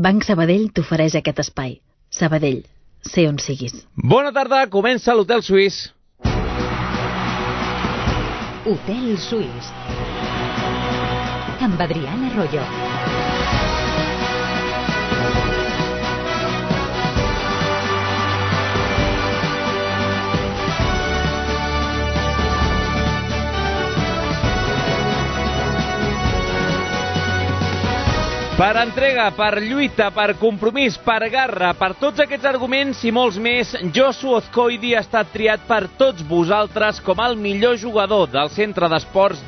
Banc Sabadell t'ofereix aquest espai. Sabadell, sé on siguis. Bona tarda, comença l'Hotel Suís. Hotel Suís amb Adriana Arroyo. Per entrega, per lluita, per compromís, per garra, per tots aquests arguments i molts més, Josu Ozcoidi ha estat triat per tots vosaltres com el millor jugador del Centre d'Esports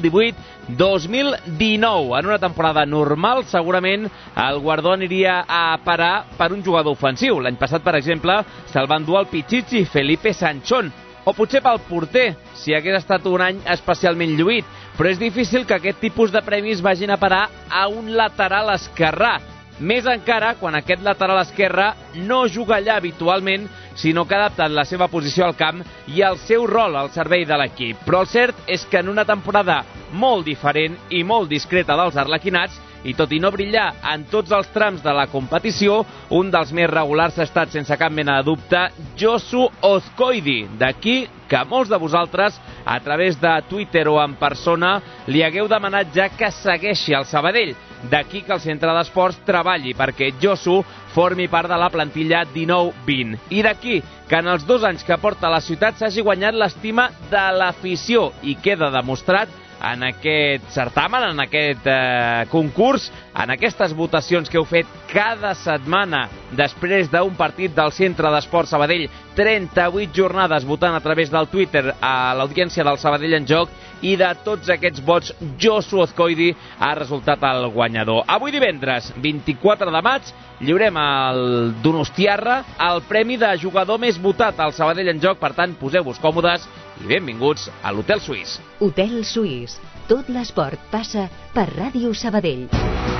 2018-2019. En una temporada normal, segurament, el guardó aniria a parar per un jugador ofensiu. L'any passat, per exemple, se'l van dur al Pichichi Felipe Sanchón, o potser pel porter, si hagués estat un any especialment lluït. Però és difícil que aquest tipus de premis vagin a parar a un lateral esquerrà. Més encara quan aquest lateral esquerre no juga allà habitualment, sinó que ha adaptat la seva posició al camp i el seu rol al servei de l'equip. Però el cert és que en una temporada molt diferent i molt discreta dels arlequinats, i tot i no brillar en tots els trams de la competició, un dels més regulars ha estat, sense cap mena de dubte, Josu Ozcoidi. D'aquí que molts de vosaltres, a través de Twitter o en persona, li hagueu demanat ja que segueixi al Sabadell. D'aquí que el Centre d'Esports treballi perquè Josu formi part de la plantilla 19-20. I d'aquí que en els 2 anys que porta a la ciutat s'hagi guanyat l'estima de l'afició i queda demostrat en aquest certamen, en aquest concurs, en aquestes votacions que heu fet cada setmana després d'un partit del Centre d'Esports Sabadell, 38 jornades votant a través del Twitter a l'audiència del Sabadell en Joc, i de tots aquests vots, Josu Ozcoidi ha resultat el guanyador. Avui divendres, 24 de maig, lliurem al Donostiarra el premi de jugador més votat al Sabadell en Joc. Per tant, poseu-vos còmodes i benvinguts a l'Hotel Suís. Hotel Suís. Tot l'esport passa per Ràdio Sabadell.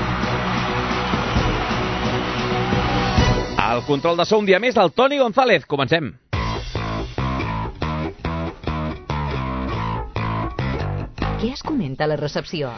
Al control de so un dia més, el Toni González. Comencem. Què es comenta a la recepció?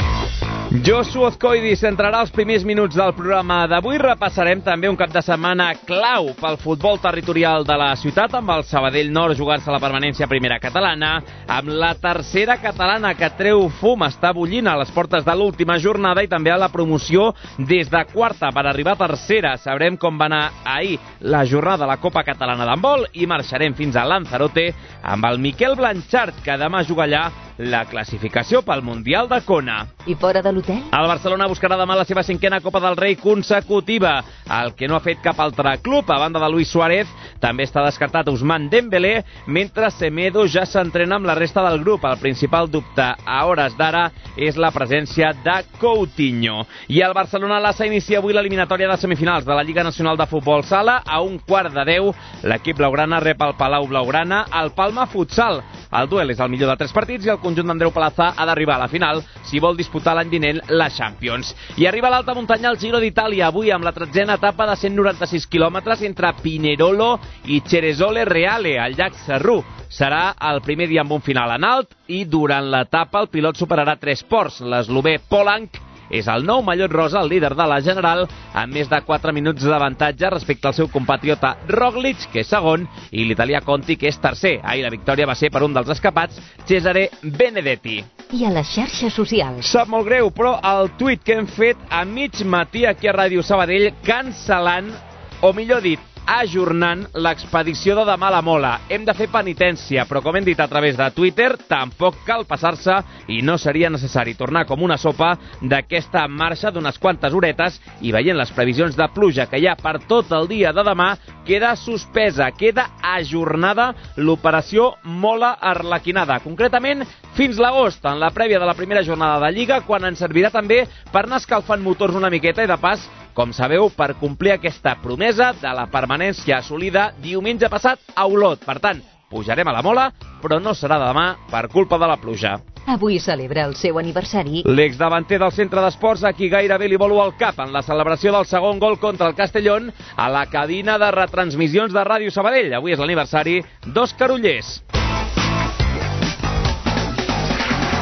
Josu Ozcoidi centrarà els primers minuts del programa d'avui. Repassarem també un cap de setmana clau pel futbol territorial de la ciutat, amb el Sabadell Nord jugant-se la permanència a primera catalana, amb la tercera catalana que treu fum, està bullint a les portes de l'última jornada, i també a la promoció des de quarta per arribar a tercera. Sabrem com va anar ahir la jornada de la Copa Catalana d'handbol i marxarem fins a Lanzarote amb el Miquel Blanchard, que demà juga allà la classificació pel Mundial de Kona. I fora de l'hotel? El Barcelona buscarà demà la seva 5a Copa del Rei consecutiva, el que no ha fet cap altre club. A banda de Luis Suárez, també està descartat Ousmane Dembélé, mentre Semedo ja s'entrena amb la resta del grup. El principal dubte a hores d'ara és la presència de Coutinho. I el Barcelona Lassa inicia avui l'eliminatòria de semifinals de la Lliga Nacional de Futbol Sala. A 1:15, l'equip blaugrana rep el Palau Blaugrana al Palma Futsal. El duel és el millor de 3 partits i el conjunt d'Andreu Palazza ha d'arribar a la final si vol disputar l'any vinent la Champions. I arriba a l'alta muntanya el Giro d'Itàlia, avui amb la 13a etapa de 196 quilòmetres entre Pinerolo i Ceresole Reale, al llac Serrú. Serà el primer dia amb un final en alt, i durant l'etapa el pilot superarà 3 ports. L'eslovè Polanc és el nou mallot rosa, el líder de la general, amb més de 4 minuts d'avantatge respecte al seu compatriota Roglic, que és segon, i l'italià Conti, que és tercer. Ahir la victòria va ser per un dels escapats, Cesare Benedetti. I a les xarxes socials? Sap molt greu, però el tuit que hem fet a mig matí aquí a Ràdio Sabadell cancel·lant, o millor dit, ajornant l'expedició de demà a la Mola. Hem de fer penitència, però com hem dit a través de Twitter, tampoc cal passar-se i no seria necessari tornar com una sopa d'aquesta marxa d'unes quantes horetes, i veient les previsions de pluja que hi ha per tot el dia de demà, queda suspesa, queda ajornada l'operació Mola Arlequinada. Concretament, fins l'agost, en la prèvia de la primera jornada de Lliga, quan ens servirà també per anar escalfant motors una miqueta i, de pas, com sabeu, per complir aquesta promesa de la permanència assolida diumenge passat a Olot. Per tant, pujarem a la Mola, però no serà demà per culpa de la pluja. Avui celebra el seu aniversari l'exdavanter del Centre d'Esports, a qui gairebé li volo al cap en la celebració del segon gol contra el Castellón a la cabina de retransmissions de Ràdio Sabadell. Avui és l'aniversari d'Òscar Ullés.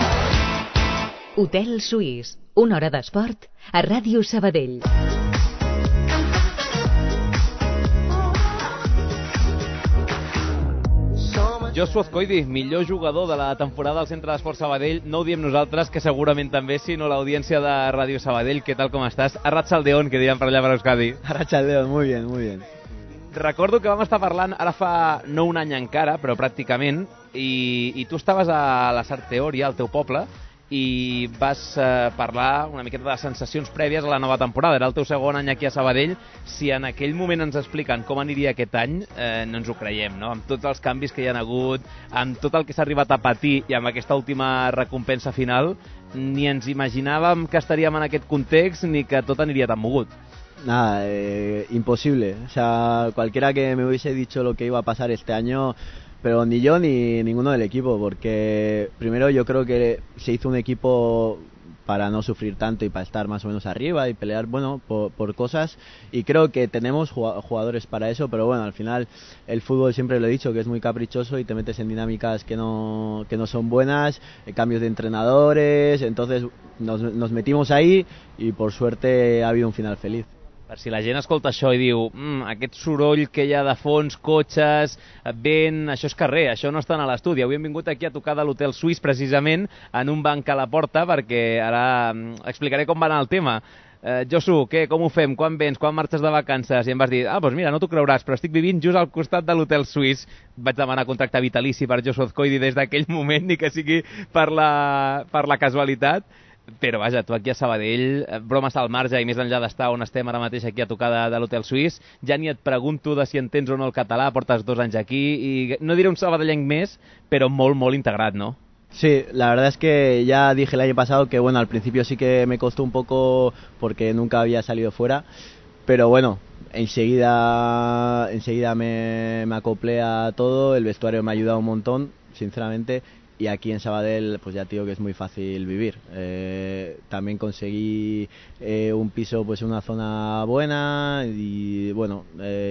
Hotel Suís, una hora d'esport a Ràdio Sabadell. Josu Azcoidi, millor jugador de la temporada al Centre d'Esport Sabadell. No ho diem nosaltres, que segurament també, sinó l'audiència de Ràdio Sabadell. Què tal, com estàs? Arratsaldeon, que diran per allà per Euskadi. Arratsaldeon, muy bien, muy bien. Recordo que vam estar parlant ara fa no un any encara, però pràcticament, i tu estaves a la Sarteoria, al teu poble, i vas parlar una miqueta de les sensacions prèvies a la nova temporada. Era el teu segon any aquí a Sabadell. Si en aquell moment ens expliquen com aniria aquest any, no ens ho creiem, no? Amb tots els canvis que hi ha hagut, amb tot el que s'ha arribat a patir i amb aquesta última recompensa final, ni ens imaginàvem que estaríem en aquest context ni que tot aniria tan mogut. Nada, imposible. O sea, cualquiera que me hubiese dicho lo que iba a pasar este año, pero ni yo ni ninguno del equipo, porque primero yo creo que se hizo un equipo para no sufrir tanto y para estar más o menos arriba y pelear, bueno, por cosas, y creo que tenemos jugadores para eso, pero bueno, al final el fútbol, siempre lo he dicho, que es muy caprichoso y te metes en dinámicas que no son buenas, cambios de entrenadores, entonces nos metimos ahí y por suerte ha habido un final feliz. Per si la gent escolta això i diu aquest soroll que hi ha de fons, cotxes, vent, això és carrer, això no està a l'estudi. Avui hem vingut aquí a tocar de l'Hotel Suís precisament en un banc a la porta, perquè ara explicaré com va anar el tema. Josu, què, com ho fem? Quan vens? Quan marxes de vacances? I em vas dir, doncs mira, no t'ho creuràs, però estic vivint just al costat de l'Hotel Suís. Vaig demanar contracte vitalici per Josu Azcoidi des d'aquell moment, ni que sigui per la casualitat. Però vaja, tu aquí a Sabadell, bromes al marge i més enllà d'estar on estem ara mateix aquí a tocar de l'Hotel Suís, ja ni et pregunto de si entens o no el català, portes 2 anys aquí i no diré un sabadellenc més, però molt, molt integrat, ¿no? Sí, la verdad es que ya dije el año pasado que bueno, al principio sí que me costó un poco porque nunca había salido fuera, pero bueno, enseguida me acoplé a todo, el vestuario me ha ayudado un montón, sinceramente. Y aquí en Sabadell, pues ya te digo que es muy fácil vivir. También conseguí un piso pues en una zona buena y bueno,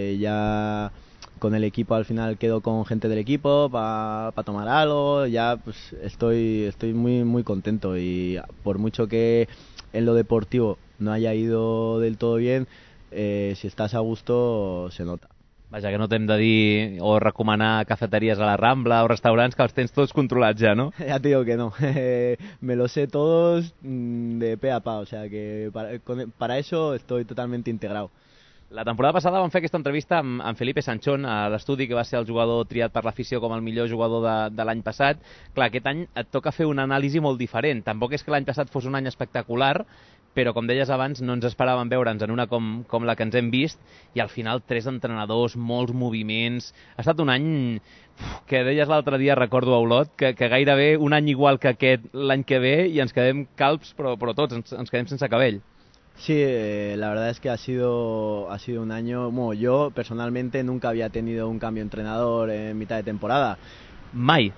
ya con el equipo al final quedo con gente del equipo para tomar algo. Ya pues estoy muy muy contento y por mucho que en lo deportivo no haya ido del todo bien, si estás a gusto se nota. Vaja, que no t'hem de dir o recomanar cafeteries a la Rambla o restaurants, que els tens tots controlats ja, no? Ya te digo que no, me los sé todos de pe a pa, o sea que para eso estoy totalmente integrado. La temporada passada vam fer aquesta entrevista amb Felipe Sanchón a l'estudi, que va ser el jugador triat per l'afició com el millor jugador de l'any passat. Clar, aquest any et toca fer una anàlisi molt diferent. Tampoc és que l'any passat fos un any espectacular, però com deies abans, no ens esperàvem veure'ns en una com la que ens hem vist, i al final 3 entrenadors, molts moviments. Ha estat un any que deies l'altre dia, recordo a Olot, que gairebé un any igual que aquest l'any que ve i ens quedem calbs, però tots ens quedem sense cabell. Sí, la verdad es que ha sido un año. Bueno, yo personalmente nunca había tenido un cambio de entrenador en mitad de temporada. Mai.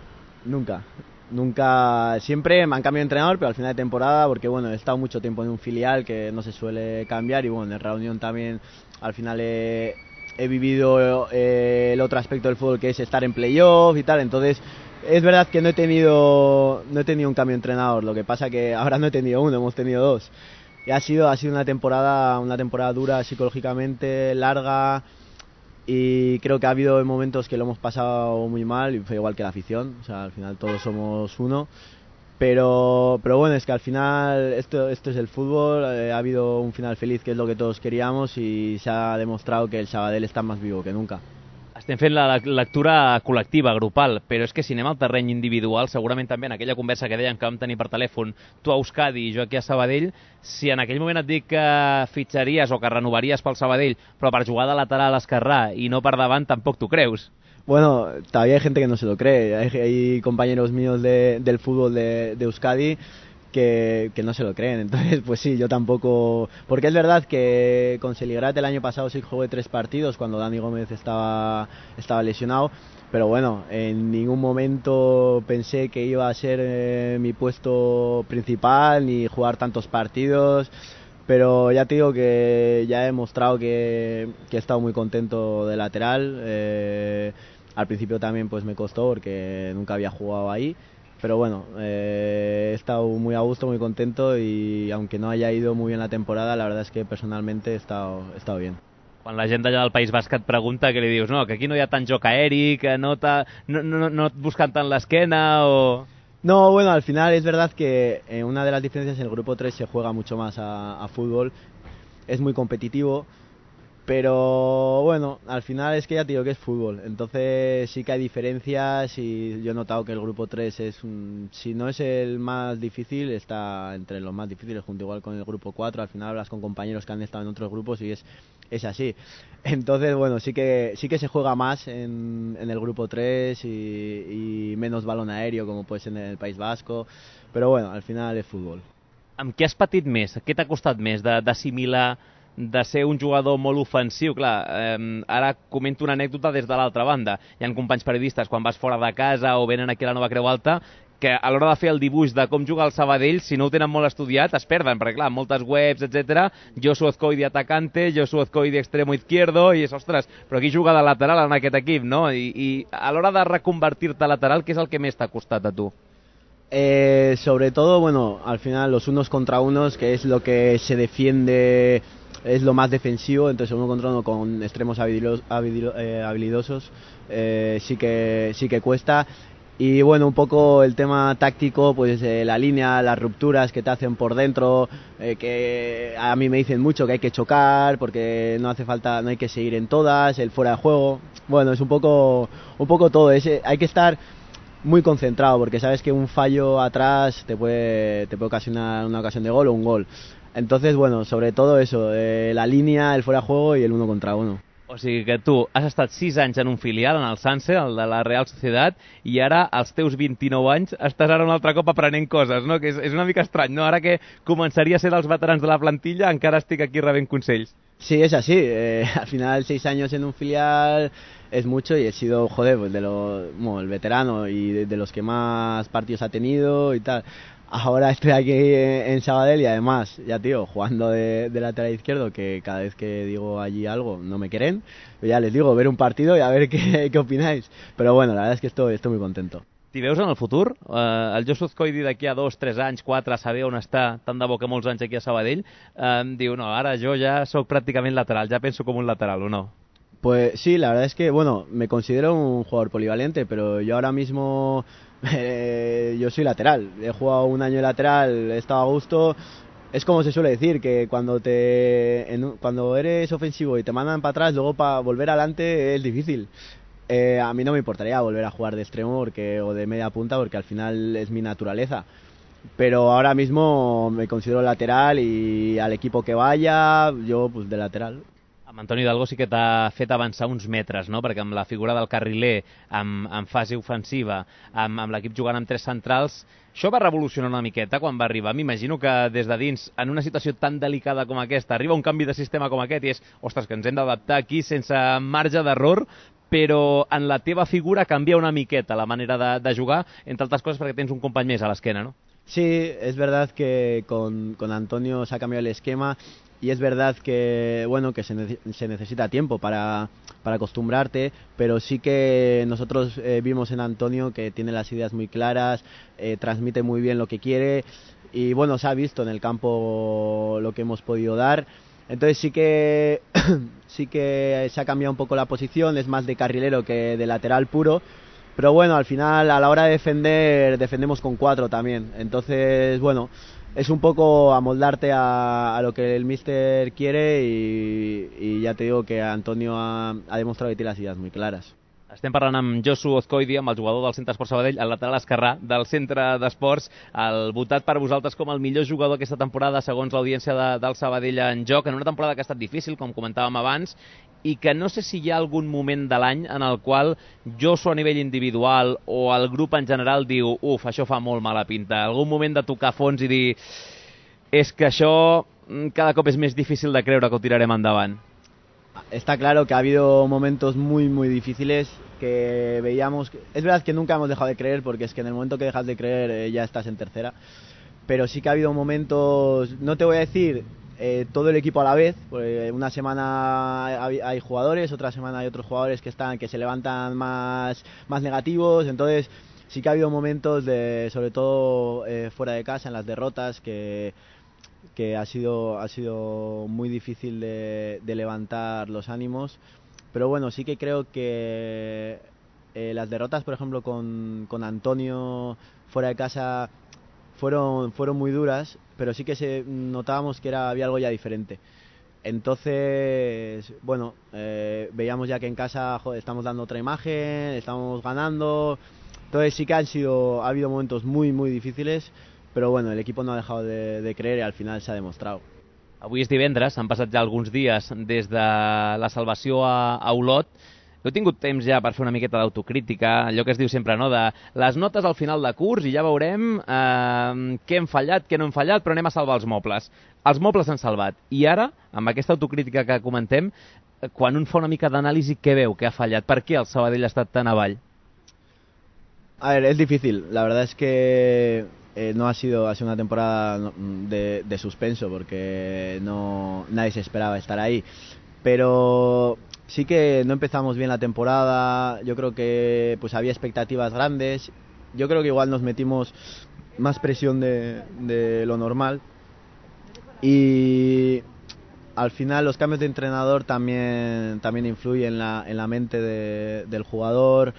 Nunca, siempre me han cambiado de entrenador, pero al final de temporada, porque bueno, he estado mucho tiempo en un filial que no se suele cambiar, y bueno, en Reunión también al final he vivido el otro aspecto del fútbol, que es estar en playoff y tal. Entonces es verdad que no he tenido un cambio de entrenador. Lo que pasa que ahora no he tenido uno, hemos tenido 2. Y ha sido una temporada dura psicológicamente, larga, y creo que ha habido momentos que lo hemos pasado muy mal, y fue igual que la afición. O sea, al final todos somos uno, pero bueno, es que al final esto es el fútbol. Ha habido un final feliz, que es lo que todos queríamos, y se ha demostrado que el Sabadell está más vivo que nunca. Estem fent la lectura col·lectiva, grupal, però és que si anem al terreny individual, segurament també en aquella conversa que dèiem que vam tenir per telèfon, tu a Euskadi i jo aquí a Sabadell, si en aquell moment et dic que fitxaries o que renovaries pel Sabadell, però per jugar de lateral esquerrà i no per davant, tampoc t'ho creus. Bueno, todavía hay gente que no se lo cree. Hay compañeros míos del fútbol de Euskadi que no se lo creen. Entonces, pues sí, yo tampoco. Porque es verdad que con Seligrat el año pasado sí jugué 3 partidos cuando Dani Gómez estaba lesionado. Pero bueno, en ningún momento pensé que iba a ser mi puesto principal ni jugar tantos partidos. Pero ya te digo que ya he demostrado que he estado muy contento de lateral. Al principio también pues me costó porque nunca había jugado ahí. Pero bueno, he estado muy a gusto, muy contento, y aunque no haya ido muy bien la temporada, la verdad es que personalmente he estado bien. Quan la gent d'allà del País Basc et pregunta, que li dius, no, que aquí no hi ha tant joc aeri, que no et buscan tant l'esquena o... No, bueno, al final es verdad que una de las diferencias en el grupo 3 se juega mucho más a fútbol, es muy competitivo, pero bueno, al final es que ya te digo que es fútbol, entonces sí que hay diferencias y yo he notado que el grupo 3 si no es el más difícil, está entre los más difíciles, junto igual con el grupo 4, al final hablas con compañeros que han estado en otros grupos y es así. Entonces, bueno, sí que se juega más en el grupo 3 y menos balón aéreo como puede ser en el País Vasco, pero bueno, al final es fútbol. Amb què has patit més? Què t'ha costat més d'assimilar, de ser un jugador molt ofensiu? Clar, ara comento una anècdota des de l'altra banda. Hi ha companys periodistes, quan vas fora de casa o venen aquí a la Nova Creu Alta, que a l'hora de fer el dibuix de com jugar al Sabadell, si no ho tenen molt estudiat, es perden, perquè clar, moltes webs, etc. Josu Azcoidi atacante, Josu Azcoidi extremo izquierdo, i és, ostres, però aquí juga de lateral en aquest equip, no? I a l'hora de reconvertir-te a lateral, què és el que més t'ha costat a tu? Sobre todo, bueno, al final los unos contra unos, que es lo que se defiende, es lo más defensivo, entonces uno contra uno con extremos habilidosos sí que cuesta. Y bueno, un poco el tema táctico, pues la línea, las rupturas que te hacen por dentro, que a mí me dicen mucho que hay que chocar, porque no hace falta, no hay que seguir en todas, el fuera de juego. Bueno, es un poco todo, hay que estar muy concentrado, porque sabes que un fallo atrás te puede ocasionar una ocasión de gol o un gol. Entonces, bueno, sobre todo eso, la línea, el fuera de juego y el uno contra uno. O sigui que tu has estat 6 anys en un filial, en el Sanse, el de la Real Societat, i ara, als teus 29 anys, estàs ara un altre cop aprenent coses, no? Que és una mica estrany, no? Ara que començaria a ser dels veterans de la plantilla, encara estic aquí rebent consells. Sí, es así. Al final 6 años en un filial es mucho y he sido, joder, pues el veterano y de los que más partidos ha tenido y tal. Ahora estoy aquí en Sabadell y además, ya tío, jugando de lateral izquierdo, que cada vez que digo allí algo no me quieren, pero ya les digo, ver un partido y a ver qué opináis. Pero bueno, la verdad es que estoy muy contento. T'hi veus en el futur? El Josu Azcoidi d'aquí a 2, 3 anys, 4, a saber on està, tant de bo que molts anys aquí a Sabadell, diu, no, ara jo ja sóc pràcticament lateral, ja penso com un lateral, o no? Pues sí, la verdad es que, bueno, me considero un jugador polivalente, pero yo ahora mismo yo soy lateral. He jugado un año de lateral, he estado a gusto. Es como se suele decir, que cuando eres ofensivo y te mandan para atrás, luego para volver adelante es difícil. A mí no me importaría volver a jugar de extremo o de media punta, porque al final es mi naturaleza. Pero ahora mismo me considero lateral y al equipo que vaya, yo pues de lateral. Amb Antoni Hidalgo sí que t'ha fet avançar uns metres, no? Perquè amb la figura del carriler, amb fase ofensiva, amb l'equip jugant amb 3 centrals, això va revolucionar una miqueta quan va arribar. M'imagino que des de dins, en una situació tan delicada com aquesta, arriba un canvi de sistema com aquest i és, ostres, que ens hem d'adaptar aquí sense marge d'error, però en la teva figura canvia una miqueta la manera de jugar, entre altres coses perquè tens un company més a l'esquena, no? Sí, es verdad que con Antonio se ha cambiado el esquema y es verdad que bueno que se necesita tiempo para acostumbrarte, pero sí que nosotros vimos en Antonio que tiene las ideas muy claras, transmite muy bien lo que quiere y bueno, se ha visto en el campo lo que hemos podido dar. Entonces sí que se ha cambiado un poco la posición, es más de carrilero que de lateral puro. Pero bueno, al final, a la hora de defender, defendemos con 4 también. Entonces, bueno, es un poco amoldarte a lo que el míster quiere y ya te digo que Antonio ha demostrado que tiene las ideas muy claras. Estem parlant amb Josu Azcoidi, amb el jugador del Centre Esports Sabadell, el lateral esquerrà del Centre d'Esports, el votat per vosaltres com el millor jugador aquesta temporada segons l'audiència del Sabadell en joc, en una temporada que ha estat difícil, com comentàvem abans, i que no sé si hi ha algun moment de l'any en el qual Josu a nivell individual o el grup en general diu, això fa molt mala pinta, algun moment de tocar fons i dir, és que això cada cop és més difícil de creure que ho tirarem endavant. Está claro que ha habido momentos muy muy difíciles que veíamos. Es verdad que nunca hemos dejado de creer, porque es que en el momento que dejas de creer ya estás en tercera. Pero sí que ha habido momentos, no te voy a decir todo el equipo a la vez, porque una semana hay jugadores, otra semana hay otros jugadores que se levantan más negativos. Entonces sí que ha habido momentos sobre todo fuera de casa, en las derrotas, que que ha sido muy difícil de levantar los ánimos, pero bueno, sí que creo que las derrotas, por ejemplo, con Antonio fuera de casa fueron muy duras, pero sí que notábamos que había algo ya diferente. Entonces, bueno, veíamos ya que en casa estamos dando otra imagen, estamos ganando. Entonces sí que ha habido momentos muy, muy difíciles, pero bueno, el equipo no ha dejado de creer y al final se ha demostrado. Avui és divendres, han passat ja alguns dies des de la salvació a Olot. Heu tingut temps ja per fer una miqueta d'autocrítica, allò que es diu sempre, no?, de les notes al final de curs i ja veurem què hem fallat, què no hem fallat, però anem a salvar els mobles. Els mobles s'han salvat. I ara, amb aquesta autocrítica que comentem, quan un fa una mica d'anàlisi, què veu que ha fallat? Per què el Sabadell ha estat tan avall? A ver, es difícil. La verdad es que no ha sido una temporada de suspenso porque nadie se esperaba estar ahí. Pero sí que no empezamos bien la temporada. Yo creo que pues había expectativas grandes. Yo creo que igual nos metimos más presión de lo normal. Y al final los cambios de entrenador también influyen en la mente del jugador.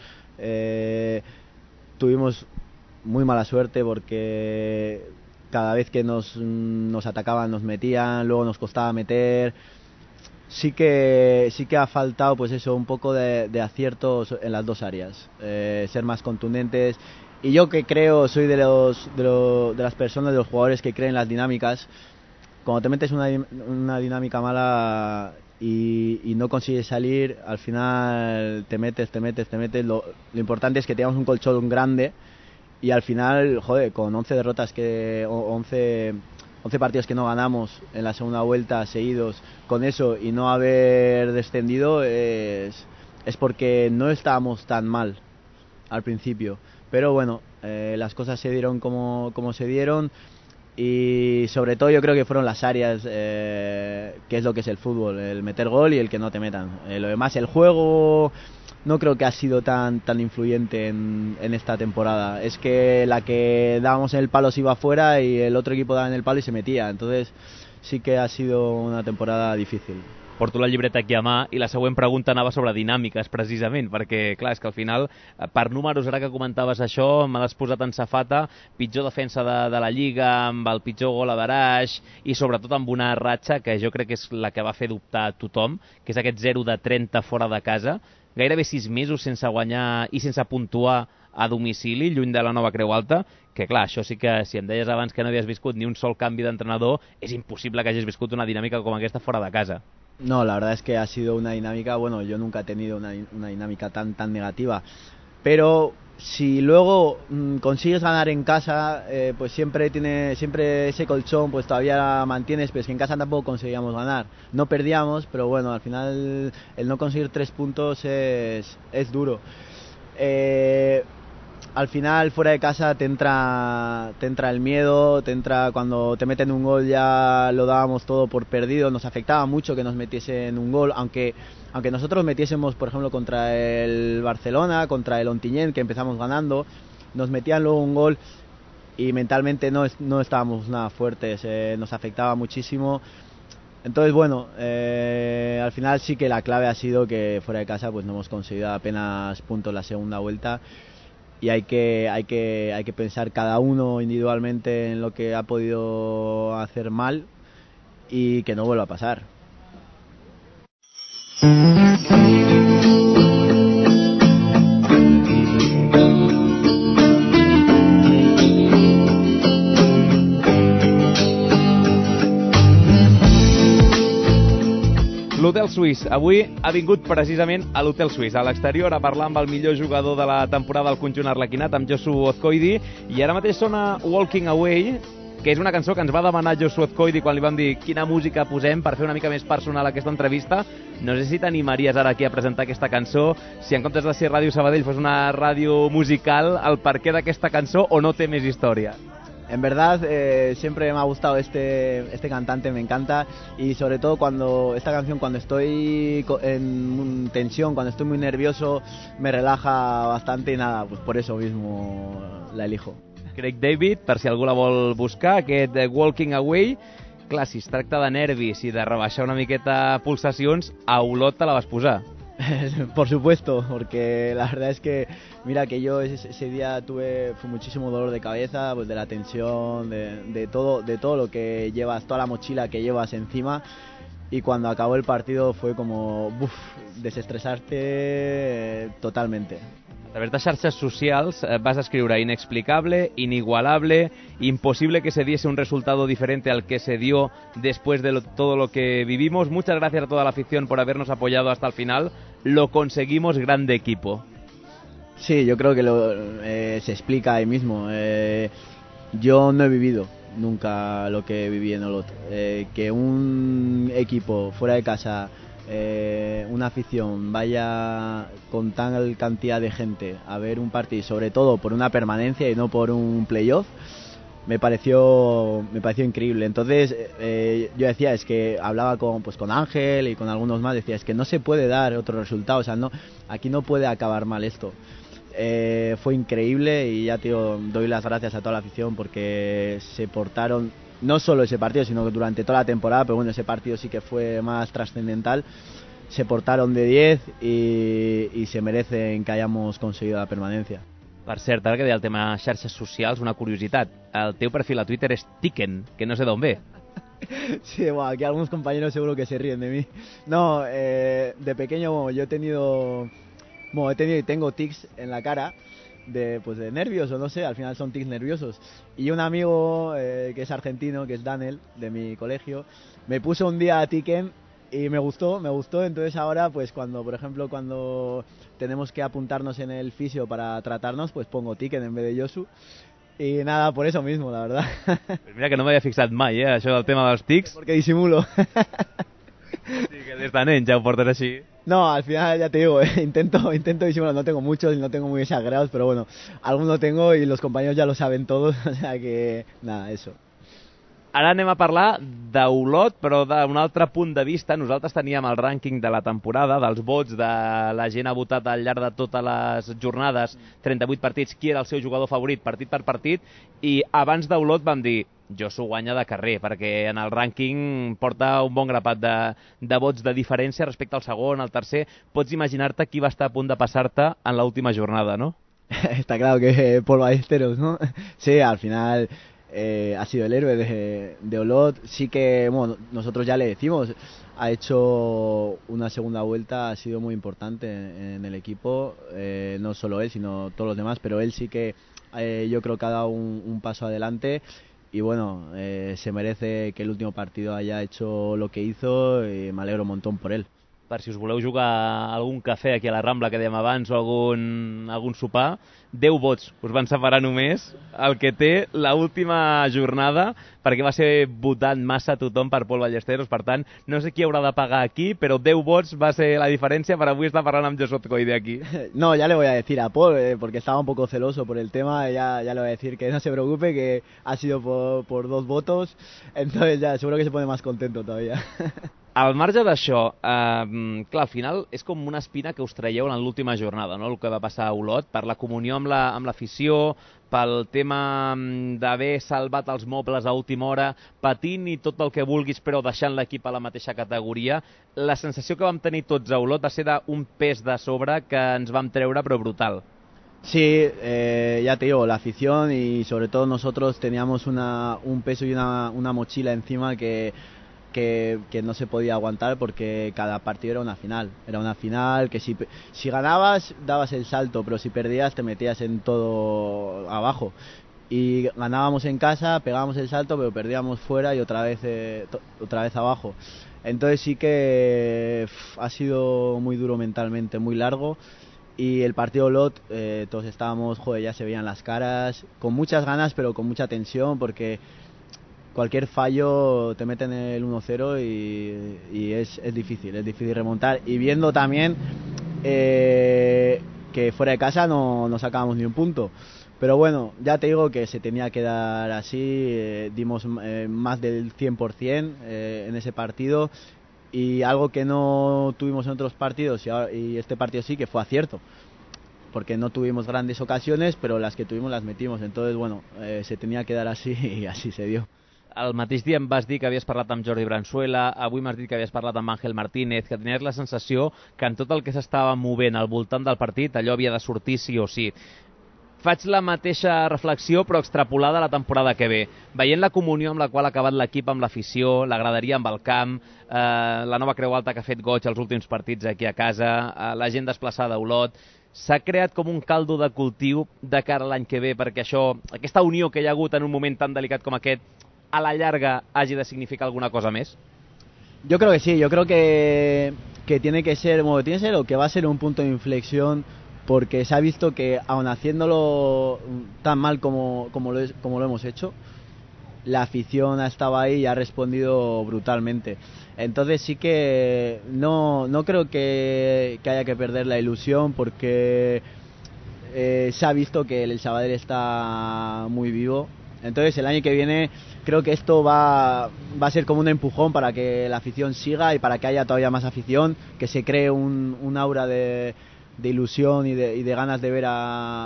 Tuvimos muy mala suerte porque cada vez que nos atacaban nos metían, luego nos costaba meter. Sí que ha faltado pues eso, un poco de aciertos en las dos áreas, ser más contundentes. Y yo que creo, soy de las personas, de los jugadores que creen en las dinámicas. Cuando te metes una dinámica mala y no consigues salir, al final te metes. Lo importante es que tengamos un colchón grande y al final, joder, con 11 derrotas, 11 partidos que no ganamos en la segunda vuelta seguidos, con eso y no haber descendido, es porque no estábamos tan mal al principio. Pero bueno, las cosas se dieron como se dieron. Y sobre todo yo creo que fueron las áreas, que es lo que es el fútbol, el meter gol y el que no te metan. Lo demás, el juego, no creo que ha sido tan influyente en esta temporada. Es que la que dábamos en el palo se iba fuera y el otro equipo daba en el palo y se metía. Entonces sí que ha sido una temporada difícil. Porto la llibreta aquí a mà i la següent pregunta anava sobre dinàmiques, precisament, perquè, clar, és que al final, per números, ara que comentaves això, me l'has posat en safata, pitjor defensa de la Lliga, amb el pitjor gol a Baraix, i sobretot amb una ratxa que jo crec que és la que va fer dubtar a tothom, que és aquest 0 de 30 fora de casa, gairebé 6 mesos sense guanyar i sense puntuar a domicili, lluny de la Nova Creu Alta, que clar, això sí que si em deies abans que no havies viscut ni un sol canvi d'entrenador, és impossible que hagis viscut una dinàmica com aquesta fora de casa. No, la verdad es que ha sido una dinámica, bueno, yo nunca he tenido una dinámica tan negativa, pero si luego consigues ganar en casa, pues siempre ese colchón, pues todavía mantienes, pero es que en casa tampoco conseguíamos ganar, no perdíamos, pero bueno, al final el no conseguir 3 puntos es duro. Al final fuera de casa te entra el miedo, cuando te meten un gol ya lo dábamos todo por perdido, nos afectaba mucho que nos metiesen un gol, aunque nosotros metiésemos, por ejemplo, contra el Barcelona, contra el Ontinyent, que empezamos ganando, nos metían luego un gol y mentalmente no estábamos nada fuertes, nos afectaba muchísimo. Entonces bueno, al final sí que la clave ha sido que fuera de casa pues no hemos conseguido apenas puntos la segunda vuelta. Y hay que pensar cada uno individualmente en lo que ha podido hacer mal y que no vuelva a pasar. L'Hotel Suís. Avui ha vingut precisament a l'Hotel Suís, a l'exterior, a parlar amb el millor jugador de la temporada del conjunt arlequinat, amb Josu Ozcoidi, i ara mateix sona Walking Away, que és una cançó que ens va demanar Josu Ozcoidi quan li vam dir quina música posem per fer una mica més personal aquesta entrevista. No sé si t'animaries ara aquí a presentar aquesta cançó, si en comptes de ser Ràdio Sabadell fos una ràdio musical, el perquè d'aquesta cançó o no té més història? En verdad siempre me ha gustado este cantante, me encanta, y sobre todo esta canción cuando estoy en tensión, cuando estoy muy nervioso, me relaja bastante y nada, pues por eso mismo la elijo. Craig David, per si algú la vol buscar, aquest Walking Away, Clar, si es tracta de nervis i de rebaixar una miqueta pulsacions, a Olot te la vas posar. Por supuesto, porque la verdad es que, mira que yo ese día fue muchísimo dolor de cabeza, pues de la tensión, de todo lo que llevas, toda la mochila que llevas encima, y cuando acabó el partido fue como, desestresarte totalmente. A través de xarxes socials vas escriure inexplicable, inigualable, imposible que se diese un resultado diferente al que se dio después de todo lo que vivimos. Muchas gracias a toda la afición por habernos apoyado hasta el final. Lo conseguimos, grande equipo. Sí, yo creo que se explica ahí mismo. Yo no he vivido nunca lo que viví en Olot. Que un equipo fuera de casa, una afición vaya con tal cantidad de gente a ver un partido, sobre todo por una permanencia y no por un playoff, me pareció increíble. Entonces yo decía, es que hablaba con Ángel y con algunos más, decía, es que no se puede dar otro resultado, o sea, no, aquí no puede acabar mal esto. Fue increíble y ya, tío, doy las gracias a toda la afición porque se portaron, no solo ese partido, sino que durante toda la temporada, pero bueno, ese partido sí que fue más trascendental, se portaron de 10 y se merecen que hayamos conseguido la permanencia. Per cert, ara que deia el tema xarxes socials, una curiositat. El teu perfil a Twitter és Tiken, que no sé d'on ve. Sí, bueno, aquí algunos compañeros seguro que se ríen de mí. No, de pequeño yo he tenido y tengo tics en la cara de nervios o no sé, al final son tics nerviosos. Y un amigo que es argentino, que es Daniel, de mi colegio, me puso un día a Tiken y me gustó, entonces ahora pues por ejemplo cuando tenemos que apuntarnos en el fisio para tratarnos, pues pongo Tiken en vez de Josu. Y nada, por eso mismo, la verdad. Pues mira que no m'havia fixat mai, això del tema dels tics. Porque disimulo. Sí, que des de nen ja ho portes així. No, al final ya te digo, intento disimular, no tengo muchos y no tengo muy exagerados, pero bueno, algunos tengo y los compañeros ya lo saben todos, o sea que nada, eso. Ara anem a parlar d'Olot, però d'un altre punt de vista. Nosaltres teníem el rànquing de la temporada, dels vots de la gent ha votat al llarg de totes les jornades, 38 partits, qui era el seu jugador favorit, partit per partit, i abans d'Olot vam dir, Josu guanya de carrer, perquè en el rànquing porta un bon grapat de vots de diferència respecte al segon, al tercer. Pots imaginar-te qui va estar a punt de passar-te en l'última jornada, no? Está claro que Paul Ballesteros, ¿no? Sí, al final ha sido el héroe de Olot. Sí que, bueno, nosotros ya le decimos, ha hecho una segunda vuelta, ha sido muy importante en el equipo, no solo él, sino todos los demás, pero él sí que yo creo que ha dado un paso adelante. Y bueno, se merece que el último partido haya hecho lo que hizo y me alegro un montón por él. Per si us voleu jugar algun cafè aquí a la Rambla que dèiem abans o algun sopar, 10 vots us van separar només el que té l'última jornada, perquè va ser votant massa tothom per Paul Ballesteros. Per tant, no sé qui haurà de pagar aquí, però 10 vots va ser la diferència per avui estar parlant amb Josu Azcóide aquí. No, ya le voy a decir a Paul, porque estaba un poco celoso por el tema, ya le voy a decir que no se preocupe, que ha sido por 2 votos, entonces ya seguro que se pone más contento todavía. Al marge d'això, clar, al final és com una espina que us traieu en l'última jornada, no? El que va passar a Olot, per la comunió amb l'afició, pel tema d'haver salvat els mobles a última hora, patint i tot el que vulguis, però deixant l'equip a la mateixa categoria. La sensació que vam tenir tots a Olot va ser d'un pes de sobre que ens vam treure, però brutal. Sí, ya te digo, la afición y sobre todo nosotros teníamos un peso y una mochila encima que no se podía aguantar porque cada partido era una final que si ganabas dabas el salto, pero si perdías te metías en todo abajo, y ganábamos en casa, pegábamos el salto, pero perdíamos fuera y otra vez abajo. Entonces sí que ha sido muy duro mentalmente, muy largo. Y el partido Olot, todos estábamos, ya se veían las caras, con muchas ganas pero con mucha tensión, porque cualquier fallo te mete en el 1-0 y es difícil remontar. Y viendo también que fuera de casa no sacábamos ni un punto. Pero bueno, ya te digo que se tenía que dar así, dimos más del 100% en ese partido, y algo que no tuvimos en otros partidos y este partido sí que fue acierto, porque no tuvimos grandes ocasiones, pero las que tuvimos las metimos. Entonces bueno, se tenía que dar así y así se dio. el mateix dia em vas dir que havies parlat amb Jordi Branzuela, avui m'has dit que havies parlat amb Ángel Martínez, que tenies la sensació que en tot el que s'estava movent al voltant del partit allò havia de sortir sí o sí. Faig la mateixa reflexió però extrapolada a la temporada que ve. Veient la comunió amb la qual ha acabat l'equip amb l'afició, la graderia amb el camp, la nova Creu Alta que ha fet goig els últims partits aquí a casa, la gent desplaçada a Olot, s'ha creat com un caldo de cultiu de cara a l'any que ve perquè això, aquesta unió que hi ha hagut en un moment tan delicat com aquest, a la llarga hagi de significar alguna cosa més? Yo creo que sí, yo creo que tiene que ser, bueno, tiene que ser o que va a ser un punto de inflexión, porque se ha visto que aun haciéndolo tan mal como lo hemos hecho, la afición ha estado ahí y ha respondido brutalmente. Entonces sí que no creo que haya que perder la ilusión, porque se ha visto que el Sabadell está muy vivo. Entonces el año que viene creo que esto va a ser como un empujón para que la afición siga y para que haya todavía más afición, que se cree un aura de ilusión y de ganas de ver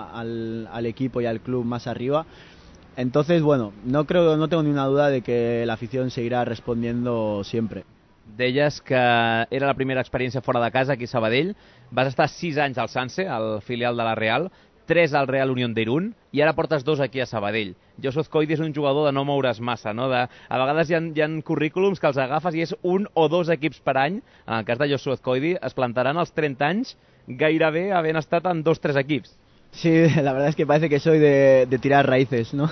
al equipo y al club más arriba. Entonces, bueno, no tengo ni una duda de que la afición seguirá respondiendo siempre. Deies que era la primera experiència fora de casa aquí a Sabadell. Vas estar 6 anys al Sanse, al filial de la Real, 3 al Real Unión de Irún, i ara portes 2 aquí a Sabadell. Josu Azcóithi és un jugador de no moure's massa, no? A vegades hi ha currículums que els agafes i és 1 o 2 equips per any. En el cas de Josu Azcóithi, es plantaran als 30 anys gairebé havent estat en 2-3 equips. Sí, la verdad es que parece que soy de tirar raíces, ¿no?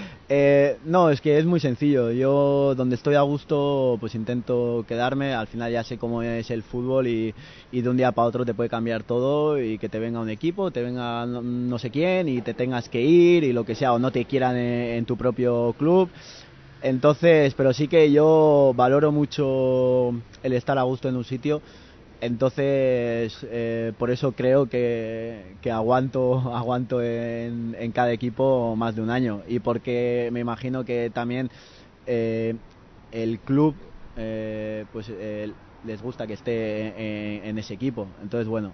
No, es que es muy sencillo. Yo donde estoy a gusto pues intento quedarme. Al final ya sé cómo es el fútbol y de un día para otro te puede cambiar todo, y que te venga un equipo, te venga no sé quién y te tengas que ir y lo que sea, o no te quieran en tu propio club. Entonces, pero sí que yo valoro mucho el estar a gusto en un sitio. Entonces, por eso creo que aguanto en cada equipo más de un año, y porque me imagino que también el club les gusta que esté en ese equipo. Entonces, bueno,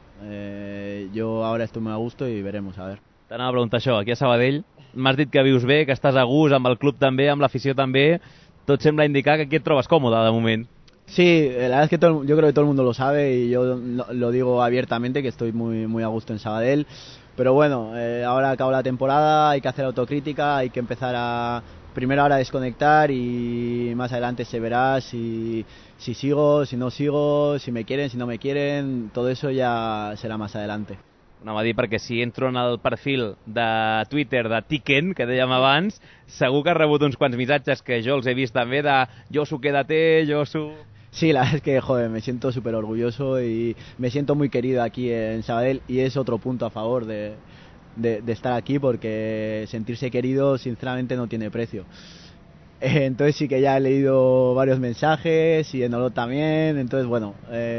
yo ahora estoy muy a gusto y veremos, a ver. T'anava a preguntar això, aquí a Sabadell m'has dit que vius bé, que estàs a gust, amb el club també, amb l'afició també, tot sembla indicar que aquí et trobes còmode de moment. Sí, la verdad es que yo creo que todo el mundo lo sabe, y yo lo digo abiertamente, que estoy muy a gusto en Sabadell. Pero bueno, ahora acaba la temporada, hay que hacer autocrítica, hay que empezar primero ahora a desconectar, y más adelante se verá si sigo, si no sigo, si me quieren, si no me quieren. Todo eso ya será más adelante. Anava a dir perquè si entro en el perfil de Twitter de Tiken, que dèiem abans, segur que has rebut uns quants missatges que jo els he vist també de Josu, quédate, Josu... Sí, la verdad es que, joder, me siento súper orgulloso y me siento muy querido aquí en Sabadell, y es otro punto a favor de estar aquí, porque sentirse querido sinceramente no tiene precio. Entonces sí que ya he leído varios mensajes, y en Olot también. Entonces, bueno,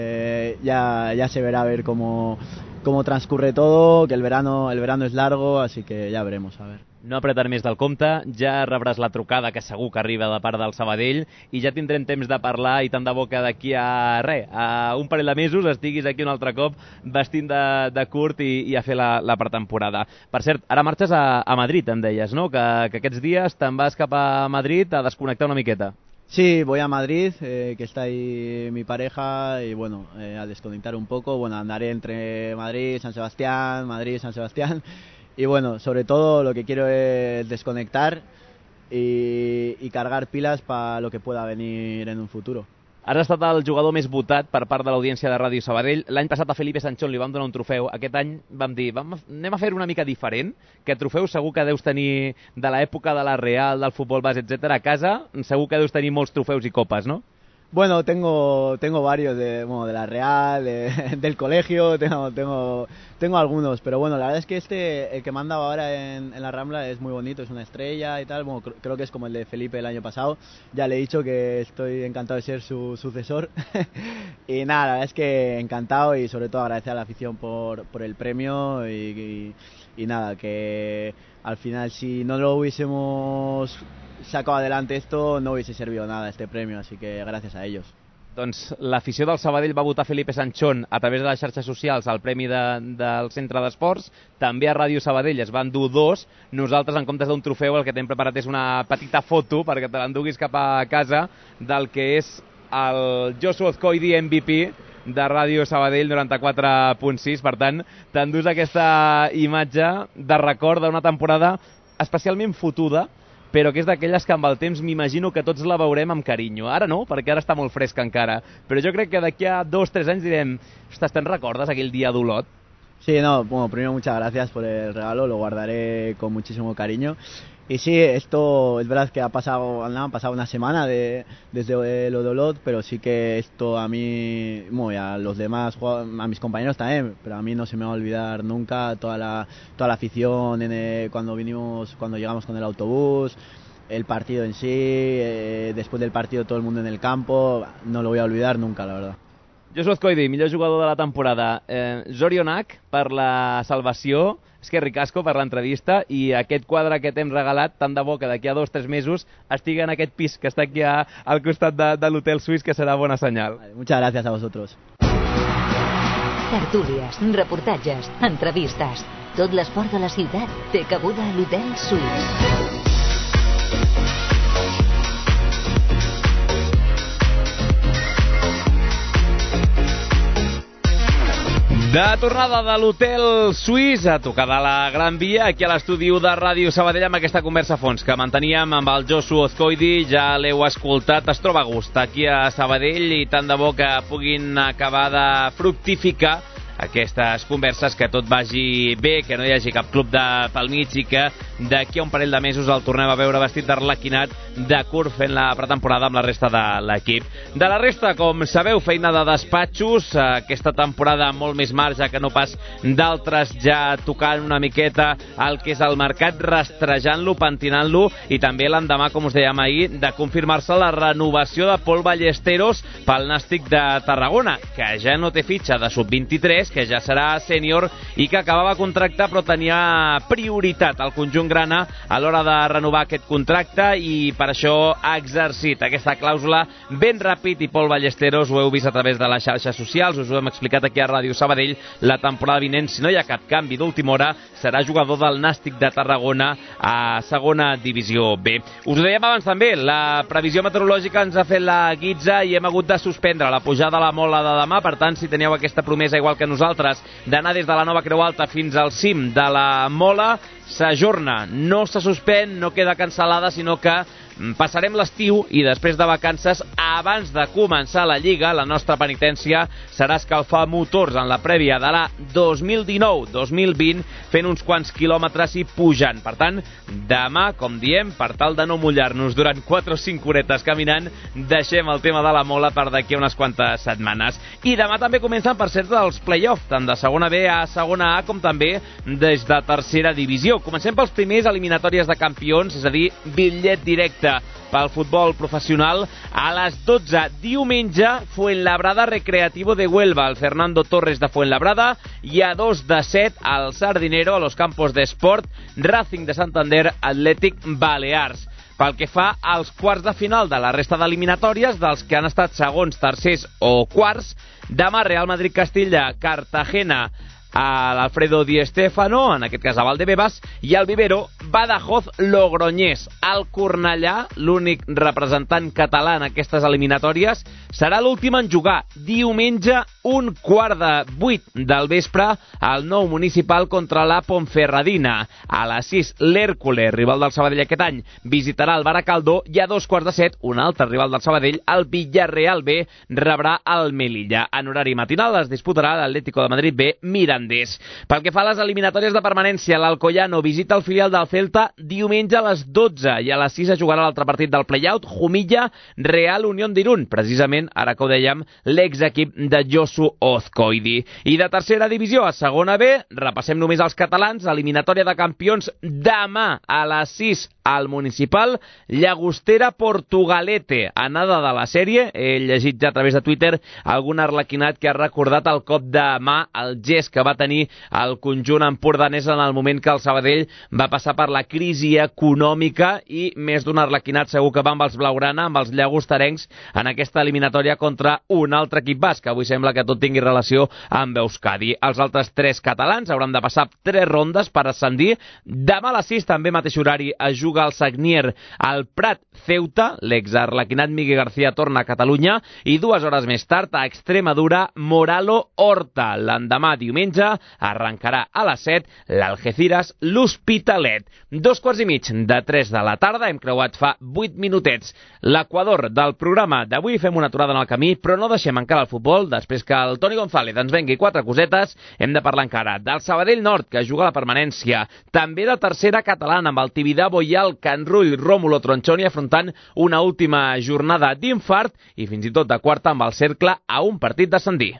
ya se verá a ver cómo transcurre todo, que el verano es largo, así que ya veremos, a ver. No apretar més del compte, ja rebràs la trucada que segur que arriba de part del Sabadell, i ja tindrem temps de parlar, i tant de bo que d'aquí a un parell de mesos estiguis aquí un altre cop vestint de curt i a fer la pretemporada. Per cert, ara marxes a Madrid, em deies, no? Que aquests dies te'n vas cap a Madrid a desconnectar una miqueta. Sí, voy a Madrid, que está ahí mi pareja, y bueno, a desconectar un poco. Bueno, andaré entre Madrid, San Sebastián, y bueno, sobre todo lo que quiero es desconectar y cargar pilas para lo que pueda venir en un futuro. Has estat el jugador més votat per part de l'audiència de Ràdio Sabadell. L'any passat a Felipe Sanchón li vam donar un trofeu. Aquest any vam dir, anem a fer una mica diferent, que trofeus segur que deus tenir de l'època de la Real, del futbol base, etc. A casa segur que deus tenir molts trofeus i copes, no? Bueno, tengo varios de la Real, del colegio, tengo algunos, pero bueno, la verdad es que el que me han dado ahora en la Rambla es muy bonito, es una estrella y tal. Bueno, creo que es como el de Felipe el año pasado. Ya le he dicho que estoy encantado de ser su sucesor. Y nada, la verdad es que encantado, y sobre todo agradecer a la afición por el premio, y nada, que al final si no lo hubiésemos sacado adelante esto, no hubiese servido nada este premio, así que gracias a ellos. doncs l'afició del Sabadell va votar Felipe Sanchón a través de les xarxes socials al premi del Centre d'Esports. També a Ràdio Sabadell es van dur 2. Nosaltres, en comptes d'un trofeu, el que t'hem preparat és una petita foto perquè te l'enduguis cap a casa del que és el Josu Azcoidi MVP de Ràdio Sabadell 94.6. Per tant, t'endús aquesta imatge de record d'una temporada especialment fotuda, però que és d'aquelles que amb el temps m'imagino que tots la veurem amb carinyo. Ara no, perquè ara està molt fresca encara, però jo crec que d'aquí a 2-3 anys direm, ostres, ¿te'n recordes aquell dia d'Olot? Sí, no, bueno, primero muchas gracias por el regalo, lo guardaré con muchísimo cariño. Y sí, esto es verdad que han pasado una semana desde lo de Olot, pero sí que esto a mí, bueno, y a los demás, a mis compañeros también, pero a mí no se me va a olvidar nunca toda la afición cuando llegamos con el autobús, el partido en sí, después del partido todo el mundo en el campo, no lo voy a olvidar nunca, la verdad. Josu Azcoidi, millor jugador de la temporada. Zorionak per la salvació, Esquerri Casco per l'entrevista i aquest quadre que t'hem regalat, tant de bo que d'aquí a 2-3 mesos estigui en aquest pis que està aquí al costat de l'Hotel Suís, que serà bona senyal. Muchas gracias a vosotros. Tertúlies, reportatges, entrevistes. Tot l'esport de la ciutat té cabuda a l'Hotel Suís. De tornada de l'Hotel Suís, a tocar de la Gran Via, aquí a l'estudi de Ràdio Sabadell amb aquesta conversa a fons que manteníem amb el Josu Azcoidi. Ja l'heu escoltat, es troba a gust aquí a Sabadell i tant de bo que puguin acabar de fructificar aquestes converses, que tot vagi bé, que no hi hagi cap club pel mig i que d'aquí a un parell de mesos el tornem a veure vestit d'arlequinat de curt fent la pretemporada amb la resta de l'equip. De la resta, com sabeu, feina de despatxos, aquesta temporada molt més marge que no pas d'altres, ja tocant una miqueta el que és el mercat, rastrejant-lo, pentinant-lo, i també l'endemà, com us dèiem ahir, de confirmar-se la renovació de Pol Ballesteros pel Nàstic de Tarragona, que ja no té fitxa de sub-23, que ja serà sènior i que acabava contracte però tenia prioritat al conjunt grana a l'hora de renovar aquest contracte i per això ha exercit aquesta clàusula ben ràpid. I Pol Ballesteros, ho heu vist a través de les xarxes socials, us ho hem explicat aquí a Ràdio Sabadell, la temporada vinent, si no hi ha cap canvi d'última hora, serà jugador del Nàstic de Tarragona a segona divisió B. Us ho dèiem abans també, la previsió meteorològica ens ha fet la guitza i hem hagut de suspendre la pujada a la Mola de demà. Per tant, si teníeu aquesta promesa igual que nosaltres d'anar des de la Nova Creu Alta fins al cim de la Mola, s'ajorna, no se suspèn, no queda cancel·lada, sinó que passarem l'estiu i després de vacances, abans de començar la Lliga, la nostra penitència serà escalfar motors en la prèvia de la 2019-2020, fent uns quants quilòmetres i pujant. Per tant, demà, com diem, per tal de no mullar-nos durant 4 o 5 horetes caminant, deixem el tema de la Mola per d'aquí a unes quantes setmanes. I demà també comencen, per cert, els play-off, tant de segona B a segona A, com també des de tercera divisió. Comencem pels primers eliminatòries de campions, és a dir, bitllet directe pel futbol professional. A les 12 diumenge, Fuenlabrada Recreativo de Huelva, el Fernando Torres de Fuenlabrada, i a 2 de 7 al Sardinero, a los Campos de Sport, Racing de Santander, Athletic Balears. Pel que fa als quarts de final de la resta d'eliminatòries, dels que han estat segons, tercers o quarts, demà Real Madrid-Castilla, Cartagena a l'Alfredo Di Stéfano, en aquest cas a Valdebebas, i al Vivero, Badajoz-Logroñés. El Cornellà, l'únic representant català en aquestes eliminatòries, serà l'últim en jugar diumenge 7:15 del vespre al Nou Municipal contra la Ponferradina. A les 6, l'Hèrcules, rival del Sabadell aquest any, visitarà el Baracaldo, i a 7:15, un altre rival del Sabadell, el Villarreal B, rebrà el Melilla. En horari matinal es disputarà l'Atlético de Madrid B Mirandés. Pel que fa a les eliminatòries de permanència, l'Alcoyano visita el filial del Celta diumenge a les 12, i a les 6 es jugarà l'altre partit del play-out, Jumilla Real Unión d'Irún, precisament, ara que ho dèiem, l'exequip de Josu Azcoidi. I de tercera divisió a segona B, repassem només els catalans, eliminatòria de campions demà a les 6 al Municipal, Llagostera Portugalete, anada de la sèrie. He llegit ja a través de Twitter algun arlequinat que ha recordat el cop de mà, el gest que va tenir el conjunt empordanès en el moment que el Sabadell va passar per la crisi econòmica i més d'un arlequinat segur que va amb els blaugrana, amb els llagostarencs, en aquesta eliminatòria contra un altre equip basc, que avui sembla que tot tingui relació amb Euskadi. Els altres 3 catalans hauran de passar 3 rondes per ascendir. Demà a les 6, també mateix horari, es juga al Sagnier al Prat Ceuta, l'exarlequinat Miguel García torna a Catalunya, i 2 hores més tard a Extremadura, Moralo Horta. L'endemà, diumenge, arrencarà a les 7 l'Algeciras l'Hospitalet. 2:15 de 3 de la tarda, hem creuat fa 8 minutets l'equador del programa d'avui. Fem una aturada en el camí, però no deixem encara el futbol. Després que el Toni González ens vengui 4 cosetes, hem de parlar encara del Sabadell Nord, que juga a la permanència, també de tercera catalana, amb el Tibidabo i el Can Rull, Rómulo Tronchoni afrontant una última jornada d'infart, i fins i tot de quarta amb el Cercle a un partit d'ascendir.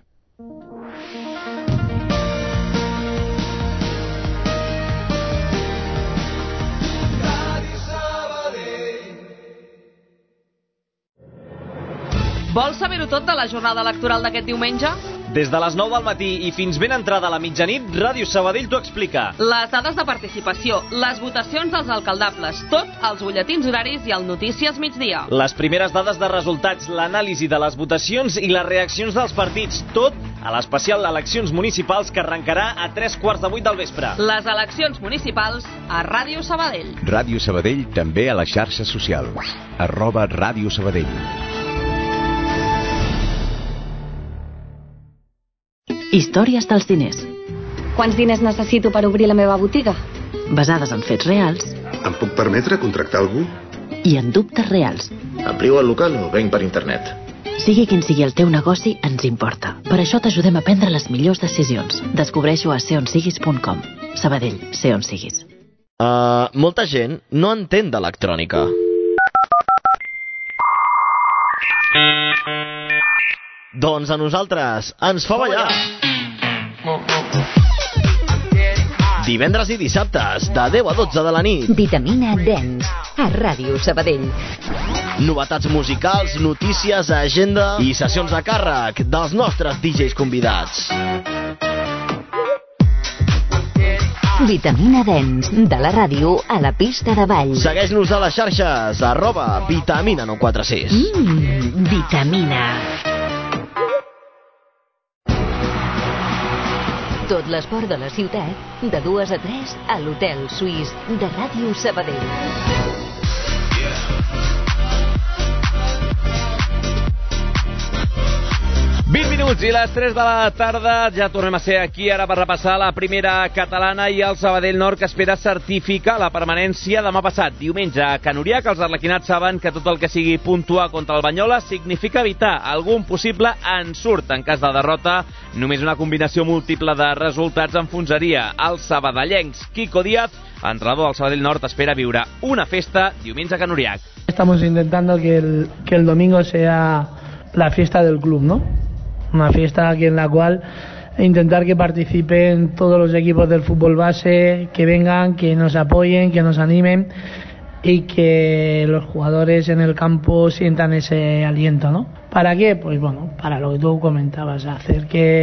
Vols saber-ho tot de la jornada electoral d'aquest diumenge? Des de les 9 del matí i fins ben entrada la mitjanit, Ràdio Sabadell t'ho explica. Les dades de participació, les votacions dels alcaldables, tot als butlletins horaris i al Notícies Migdia. Les primeres dades de resultats, l'anàlisi de les votacions i les reaccions dels partits, tot a l'especial Eleccions Municipals que arrencarà a 7:45 del vespre. Les eleccions municipals a Ràdio Sabadell. Ràdio Sabadell també a les xarxes socials. @Ràdio Sabadell. Històries dels diners. Quants diners necessito per obrir la meva botiga? Basades en fets reals. Em puc permetre contractar algú? I en dubtes reals. Amplio el local o venc per internet? Sigui quin sigui el teu negoci, ens importa. Per això t'ajudem a prendre les millors decisions. Descobreix-ho a seonsiguis.com. Sabadell, sé on siguis. Molta gent no entén d'electrònica. Doncs a nosaltres ens fa ballar. Divendres i dissabtes, de 10 a 12 de la nit. Vitamina Dance, a Ràdio Sabadell. Novetats musicals, notícies, agenda i sessions a càrrec dels nostres DJs convidats. Vitamina Dance, de la ràdio a la pista de ball. Segueix-nos a les xarxes, @Vitamina946. Vitamina. Tot l'esport de la ciutat, de 2 a 3 a l'Hotel Suís de Ràdio Sabadell. 20 minuts i les 3 de la tarda. Ja tornem a ser aquí ara per repassar la primera catalana i el Sabadell Nord, que espera certificar la permanència demà passat, diumenge, a Can Uriac. Els arlequinats saben que tot el que sigui puntuar contra el Banyoles significa evitar algun possible ensurt. En cas de derrota, només una combinació múltiple de resultats enfonsaria els sabadellencs. Quico Díaz, entrenador del Sabadell Nord, espera viure una festa diumenge a Can Uriac. Estamos intentando que el domingo sea la fiesta del club, ¿no? Una fiesta en la cual intentar que participen todos los equipos del fútbol base, que vengan, que nos apoyen, que nos animen y que los jugadores en el campo sientan ese aliento, ¿no? ¿Para qué? Pues bueno, para lo que tú comentabas, hacer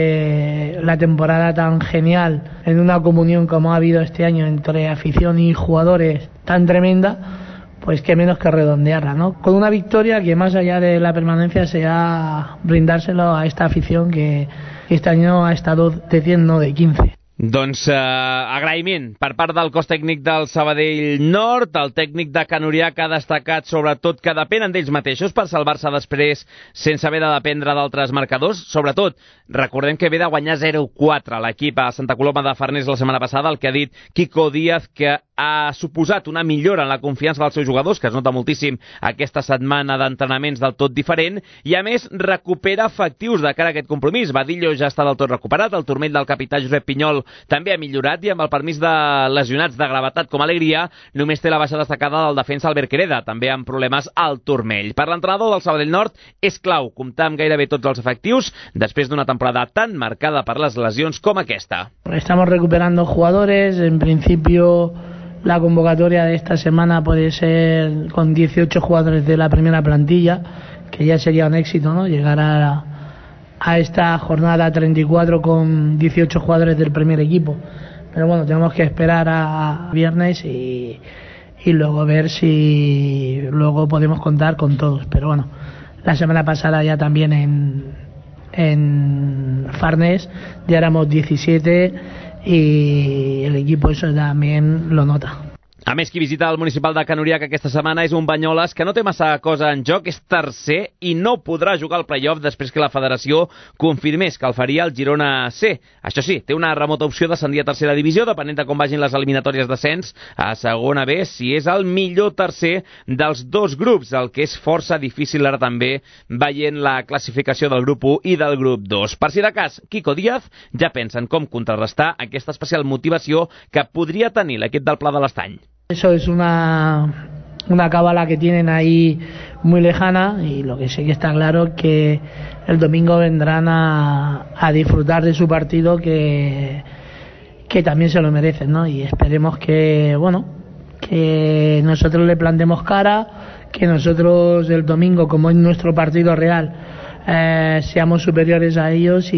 que la temporada tan genial, en una comunión como ha habido este año entre afición y jugadores tan tremenda, pues qué menos que redondearla, ¿no? Con una victoria que más allá de la permanencia sea brindárselo a esta afición que este año ha estado deciendo de 15. Doncs agraïment per part del cos tècnic del Sabadell Nord. El tècnic de Can Uriac ha destacat sobretot que depenen d'ells mateixos per salvar-se després sense haver de dependre d'altres marcadors. Sobretot, recordem que ve de guanyar 0-4 l'equip a Santa Coloma de Farners la setmana passada, el que ha dit Quico Díaz, que ha suposat una millora en la confiança dels seus jugadors, que es nota moltíssim aquesta setmana d'entrenaments del tot diferent, i a més recupera efectius de cara a aquest compromís. Badillo ja està del tot recuperat, el turmell del capità Josep Pinyol també ha millorat i amb el permís de lesionats de gravetat com Alegria només té la baixa destacada del defensa Albert Quereda, també amb problemes al turmell. Per l'entrenador del Sabadell Nord és clau comptar amb gairebé tots els efectius després d'una temporada tan marcada per les lesions com aquesta. Estamos recuperando jugadores, en principio la convocatoria de esta semana puede ser con 18 jugadores de la primera plantilla, que ya sería un éxito, ¿no? Llegar a esta jornada 34 con 18 jugadores del primer equipo. Pero bueno, tenemos que esperar a viernes y luego ver si luego podemos contar con todos. Pero bueno, la semana pasada ya también en Farners ya éramos 17 y el equipo eso también lo nota. A més, qui visita el municipal de Can Uriac aquesta setmana és un Banyoles que no té massa cosa en joc, és tercer i no podrà jugar al play-off després que la federació confirmés que el faria el Girona C. Això sí, té una remota opció d'ascendir a tercera divisió, depenent de com vagin les eliminatòries d'ascens a segona B, si és el millor tercer dels dos grups, el que és força difícil ara també veient la classificació del grup 1 i del grup 2. Per si de cas, Kiko Díaz ja pensa en com contrarrestar aquesta especial motivació que podria tenir l'equip del Pla de l'Estany. Eso es una cábala que tienen ahí muy lejana y lo que sí que está claro que el domingo vendrán a disfrutar de su partido que también se lo merecen, ¿no? Y esperemos que nosotros le plantemos cara, que nosotros el domingo, como es nuestro partido real, seamos superiores a ellos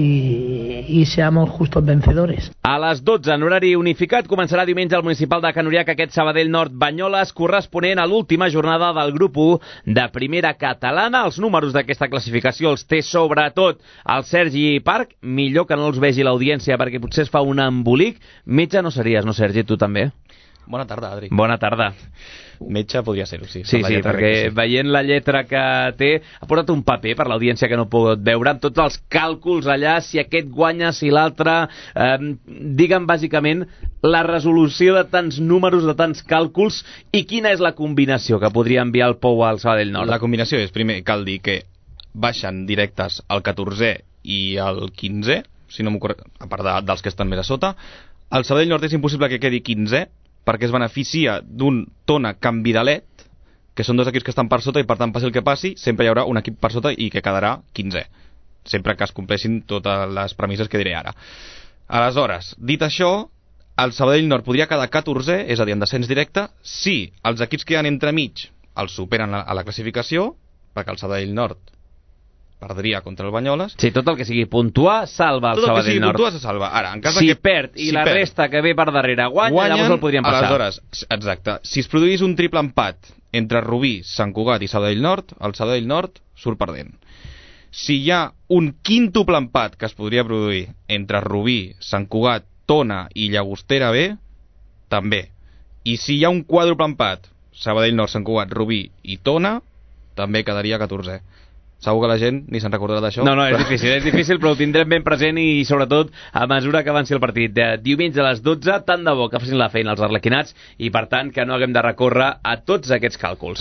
y seamos justos vencedores. A les 12, en horari unificat, començarà diumenge al municipal de Can Uriac aquest Sabadell Nord Banyoles, corresponent a l'última jornada del grup 1 de primera catalana. Els números d'aquesta classificació els té sobretot el Sergi Parc, millor que no els vegi l'audiència perquè potser es fa un embolic. Metge no series, no, Sergi, tu també? Bona tarda, Adri. Bona tarda. Metge podria ser-ho, sí. Sí, perquè veient la lletra que té, ha posat un paper per l'audiència que no pot veure, amb tots els càlculs allà, si aquest guanya, si l'altre... Digue'm, bàsicament, la resolució de tants números, de tants càlculs, i quina és la combinació que podria enviar el Pou al Sabadell Nord? La combinació és, primer, cal dir que baixen directes el 14è i el 15è, si no m'ocorre, a part dels que estan més a sota. El Sabadell Nord és impossible que quedi 15è, perquè es beneficia d'un Tona Canvidalet, que són dos equips que estan per sota i per tant passi el que passi, sempre hi haurà un equip per sota i que quedarà 15è, sempre que es compleixin totes les premisses que diré ara. Aleshores, dit això, el Sabadell Nord podria quedar 14è, és a dir, en descens directe, si els equips que hi ha entremig els superen a la classificació, perquè el Sabadell Nord perdria contra el Banyoles. Sí, tot el que sigui puntuar salva el Sabadell Nord. Tot el que sigui puntuar se salva. Ara, en cas si perd i la resta que ve per darrere guanya, llavors el podríem passar. Aleshores, exacte. Si es produís un triple empat entre Rubí, Sant Cugat i Sabadell Nord, el Sabadell Nord surt perdent. Si hi ha un quíntuple empat que es podria produir entre Rubí, Sant Cugat, Tona i Llagostera B, també. I si hi ha un quàdruple empat, Sabadell Nord, Sant Cugat, Rubí i Tona, també quedaria 14è. Segur que la gent ni se'n recordarà d'això. No, és difícil, però ho tindrem ben present i sobretot a mesura que avanci el partit. Diumenge a les 12, tant de bo que facin la feina els arlequinats i per tant que no haguem de recórrer a tots aquests càlculs.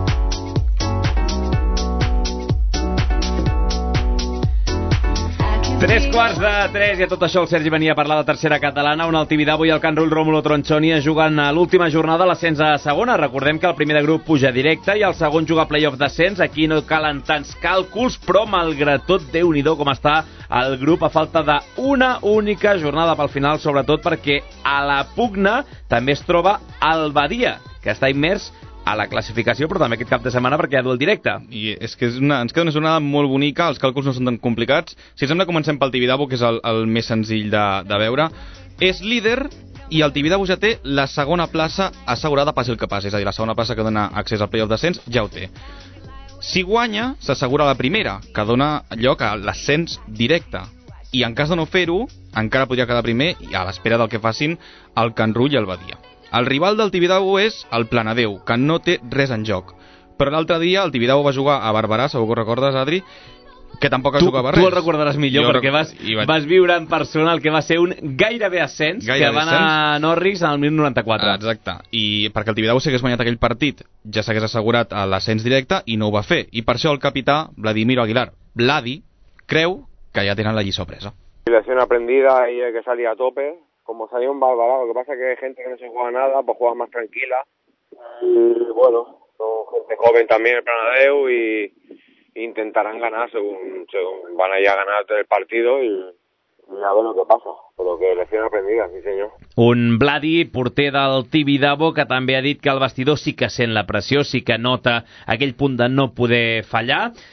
3:15 i a tot això el Sergi venia a parlar de tercera catalana, on el Tibidabo i el Can Rull Rómulo Tronchoni es juguen a l'última jornada l'ascens a segona. Recordem que el primer de grup puja directe i el segon juga a play-off d'ascens. Aquí no calen tants càlculs, però malgrat tot, Déu-n'hi-do com està el grup a falta d'una única jornada pel final, sobretot perquè a la pugna també es troba el Badia, que està immers a la classificació, però també aquest cap de setmana perquè hi ha duel directe. I és que ens queda una jornada molt bonica, els càlculs no són tan complicats. Si sembla, comencem pel Tibidabo, que és el més senzill de veure. És líder i el Tibidabo ja té la segona plaça assegurada passi el que passi, és a dir, la segona plaça que dona accés al play-off d'ascens ja ho té. Si guanya, s'assegura la primera, que dona lloc a l'ascens directe. I en cas de no fer-ho, encara podria quedar primer i a l'espera del que facin el Can Rull i el Badia. El rival del Tibidabo és el Planadeu, que no té res en joc. Però l'altre dia el Tibidabo va jugar a Barberà, segur que ho recordes, Adri, que tampoc jugava res. Tu el recordaràs millor, perquè vas viure en persona el que va ser un gairebé ascens, que va anar a Norris en el 1994. Exacte, i perquè el Tibidabo s'hagués guanyat aquell partit, ja s'hagués assegurat l'ascens directe i no ho va fer. I per això el capità, Vladimir Aguilar, Vladi, creu que ja tenen la lliçó presa. Lección aprendida y hay que salir a tope. Como salió en Barberà, lo que pasa es que hay gente que no se juega nada, pues juega más tranquila. Y bueno, son gente joven también el Planadeu y intentarán ganar según van a ir a ganar el partido y a ver lo que pasa. Pero que lección aprendida, sí senyor. Un Vladi, porter del Tibidabo, que també ha dit que el vestidor sí que sent la pressió, sí que nota aquell punt de no poder fallar.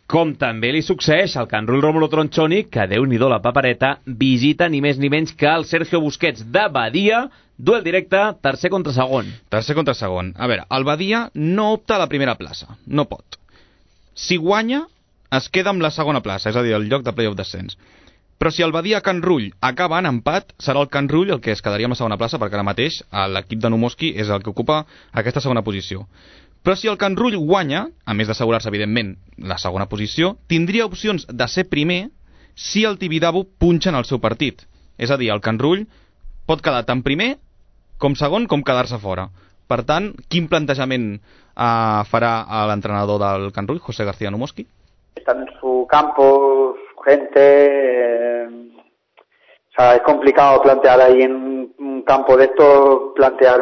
Com també li succeeix al Can Rull Rómulo Tronchoni, que Déu-n'hi-do la papereta, visita ni més ni menys que el Sergio Busquets de Badia, duel directe, tercer contra segon. Tercer contra segon. A veure, el Badia no opta a la primera plaça, no pot. Si guanya, es queda amb la segona plaça, és a dir, el lloc de play-off descens. Però si el Badia Can Rull acaba en empat, serà el Can Rull el que es quedaria amb la segona plaça, perquè ara mateix l'equip de Numoski és el que ocupa aquesta segona posició. Però si el Can Rull guanya, a més d'assegurar-se, evidentment, la segona posició, tindria opcions de ser primer si el Tibidabo punxa en el seu partit. És a dir, el Can Rull pot quedar tant primer com segon com quedar-se fora. Per tant, quin plantejament farà l'entrenador del Can Rull, José García Numoski? Está en su campo, su gente... O sea, es complicado plantear ahí en un campo de esto, plantear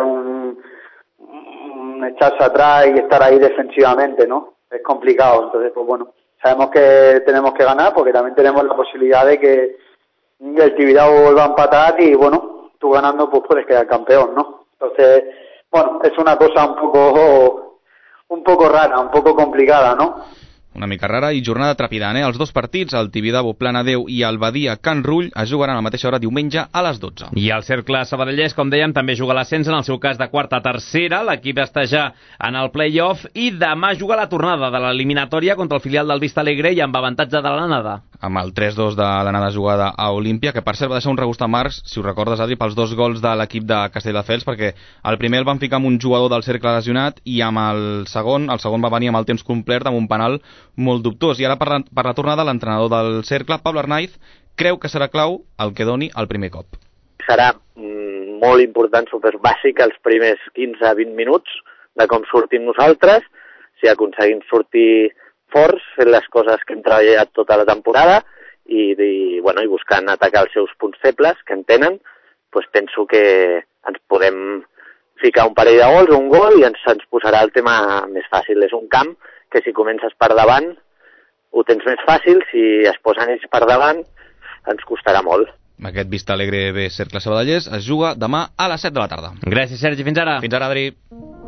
echarse atrás y estar ahí defensivamente, ¿no? Es complicado, entonces pues bueno, sabemos que tenemos que ganar porque también tenemos la posibilidad de que el Tibidabo vuelva a empatar y bueno, tú ganando pues puedes quedar campeón, ¿no? Entonces, bueno, es una cosa un poco rara, un poco complicada, ¿no? Una mica rara i jornada trepidant, Els dos partits, el Tibidabo Planadeu i el Badia Can Rull, es jugaran a la mateixa hora diumenge a les 12. I el Cercle Sabadellès, com dèiem, també juga a l'ascens, en el seu cas de quarta a tercera. L'equip està ja en el play-off i demà juga la tornada de l'eliminatòria contra el filial del Vista Alegre i amb avantatge de l'anada. Amb el 3-2 de l'anada jugada a Olímpia, que per cert va deixar un regust amarg, si ho recordes, Adri, pels 2 gols de l'equip de Castelldefels, perquè el primer el van ficar amb un jugador del Cercle lesionat i amb el segon va venir amb el temps complert amb un penal molt dubtós. I ara per la tornada l'entrenador del Cercle, Pablo Arnaiz, creu que serà clau el que doni el primer cop. Serà molt important, superbàsic, els primers 15-20 minuts de com sortim nosaltres, si aconseguim sortir forts, fent les coses que hem treballat tota la temporada i buscant atacar els seus punts febles que en tenen, doncs penso que ens podem ficar un parell de gols o un gol i ens posarà el tema més fàcil. És un camp que si comences per davant ho tens més fàcil, si es posen ells per davant ens costarà molt. Aquest Vista Alegre B Cercle Sabadellès es juga demà a les 7 de la tarda. Gràcies, Sergi. Fins ara. Fins ara, Adri.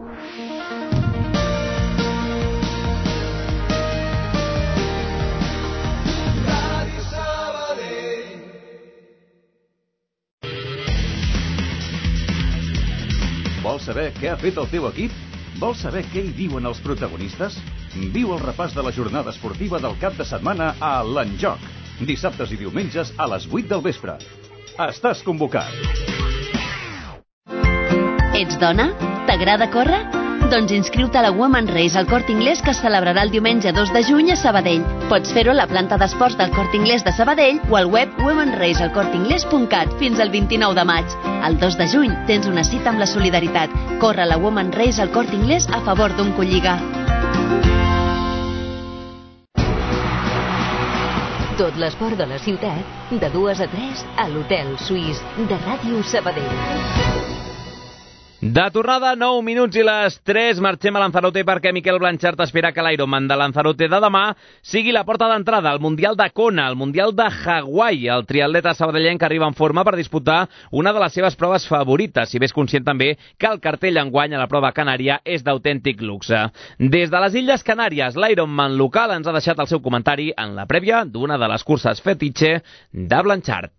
Vols saber què ha fet el teu equip? Vols saber què hi diuen els protagonistes? Viu el repàs de la jornada esportiva del cap de setmana a l'Enjoc. Dissabtes i diumenges a les 8 del vespre. Estàs convocat. Ets dona? T'agrada córrer? Doncs inscriu-te a la Women Race al Corte Inglés que es celebrarà el diumenge 2 de juny a Sabadell. Pots fer-ho a la planta d'esports del Corte Inglés de Sabadell o al web womenracealcorteinglés.cat fins al 29 de maig. El 2 de juny tens una cita amb la solidaritat. Corre la Women Race al Corte Inglés a favor d'un Colliga. Tot l'esport de la ciutat, de 2 a 3 a l'Hotel Suís de Ràdio Sabadell. De tornada, 9 minuts i les 3, marxem a Lanzarote perquè Miquel Blanchard espera que l'Ironman de Lanzarote de demà sigui la porta d'entrada al Mundial de Kona, al Mundial de Hawaii. El triatleta sabadellenc arriba en forma per disputar una de les seves proves favorites, si bé és conscient també que el cartell enguany a la prova canària és d'autèntic luxe. Des de les Illes Canàries, l'Ironman local ens ha deixat el seu comentari en la prèvia d'una de les curses fetitxe de Blanchard.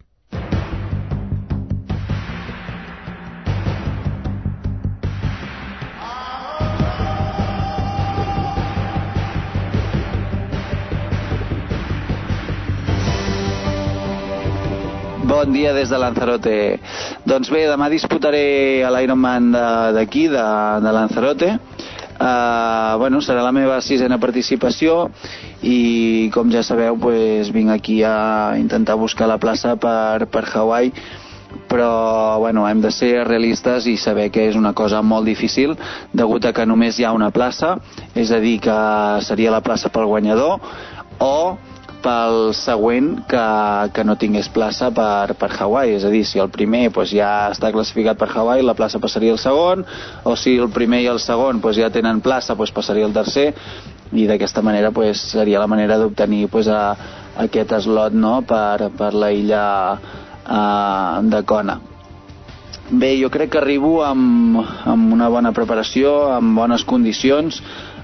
Bon dia des de Lanzarote. Doncs bé, demà disputaré l'Ironman d'aquí, de Lanzarote. Serà la meva 6ª participació i, com ja sabeu, vinc aquí a intentar buscar la plaça per Hawaii, però hem de ser realistes i saber que és una cosa molt difícil degut a que només hi ha una plaça, és a dir, que seria la plaça pel guanyador o pel següent que no tingués plaça per Hawaii. És a dir, si el primer ja està classificat per Hawaii, la plaça passaria al segon, o si el primer i el segon ja tenen plaça, passaria al tercer, i d'aquesta manera seria la manera d'obtenir aquest slot, no?, per la illa de Kona. Bé, jo crec que arribo amb una bona preparació, amb bones condicions.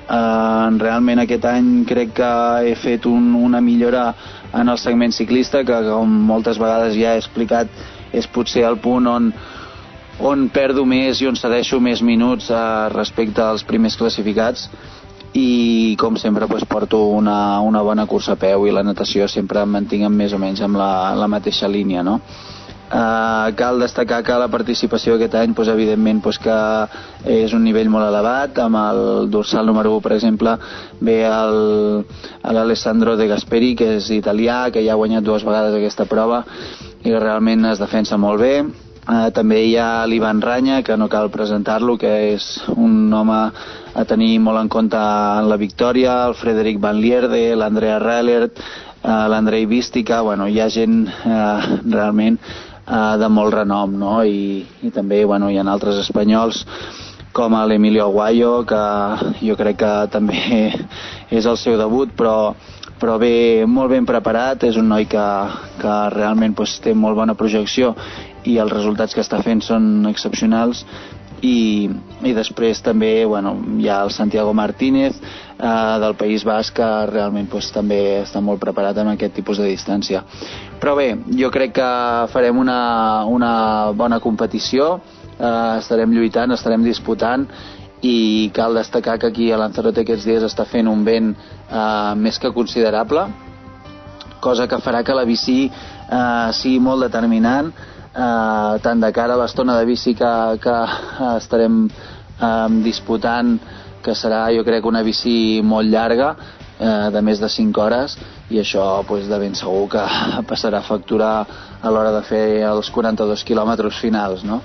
Realment aquest any crec que he fet una millora en el segment ciclista, que com moltes vegades ja he explicat és potser el punt on perdo més i on cedeixo més minuts respecte als primers classificats, i com sempre porto una bona cursa a peu, i la natació sempre em mantinc més o menys amb la mateixa línia, no? Cal destacar que la participació aquest any evidentment que és un nivell molt elevat. Amb el dorsal número 1, per exemple, ve l'Alessandro De Gasperi, que és italià, que ja ha guanyat 2 vegades aquesta prova i que realment es defensa molt bé. També hi ha l'Ivan Ranya, que no cal presentar-lo, que és un home a tenir molt en compte en la victòria, el Frederic Van Lierde, l'Andrea Reilert, l'Andrei Vística. Hi ha gent realment de molt renom, no? I també hi ha altres espanyols com l'Emilio Aguayo, que jo crec que també és el seu debut, però ve molt ben preparat. És un noi que realment té molt bona projecció i els resultats que està fent són excepcionals. I després també hi ha el Santiago Martínez del País Basc, que realment també està molt preparat en aquest tipus de distància. Però bé, jo crec que farem una bona competició, estarem lluitant, estarem disputant, i cal destacar que aquí a Lanzarote aquests dies està fent un vent més que considerable, cosa que farà que la bici sigui molt determinant, tant de cara a l'estona de bici que estarem disputant, que serà, jo crec, una bici molt llarga, de més de 5 hores, i això de ben segur que passarà a facturar a l'hora de fer els 42 quilòmetres finals, no?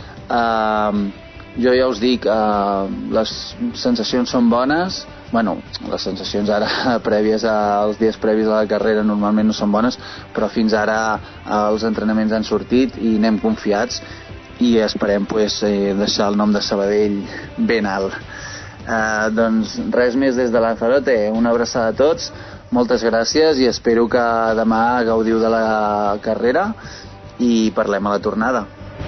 Jo ja us dic, les sensacions són bones. Les sensacions ara prèvies als dies previs a la carrera normalment no són bones, però fins ara els entrenaments han sortit i anem confiats, i esperem deixar el nom de Sabadell ben alt. Doncs res més des de Lanzarote, una abraçada a tots, moltes gràcies, i espero que demà gaudiu de la carrera i parlem a la tornada.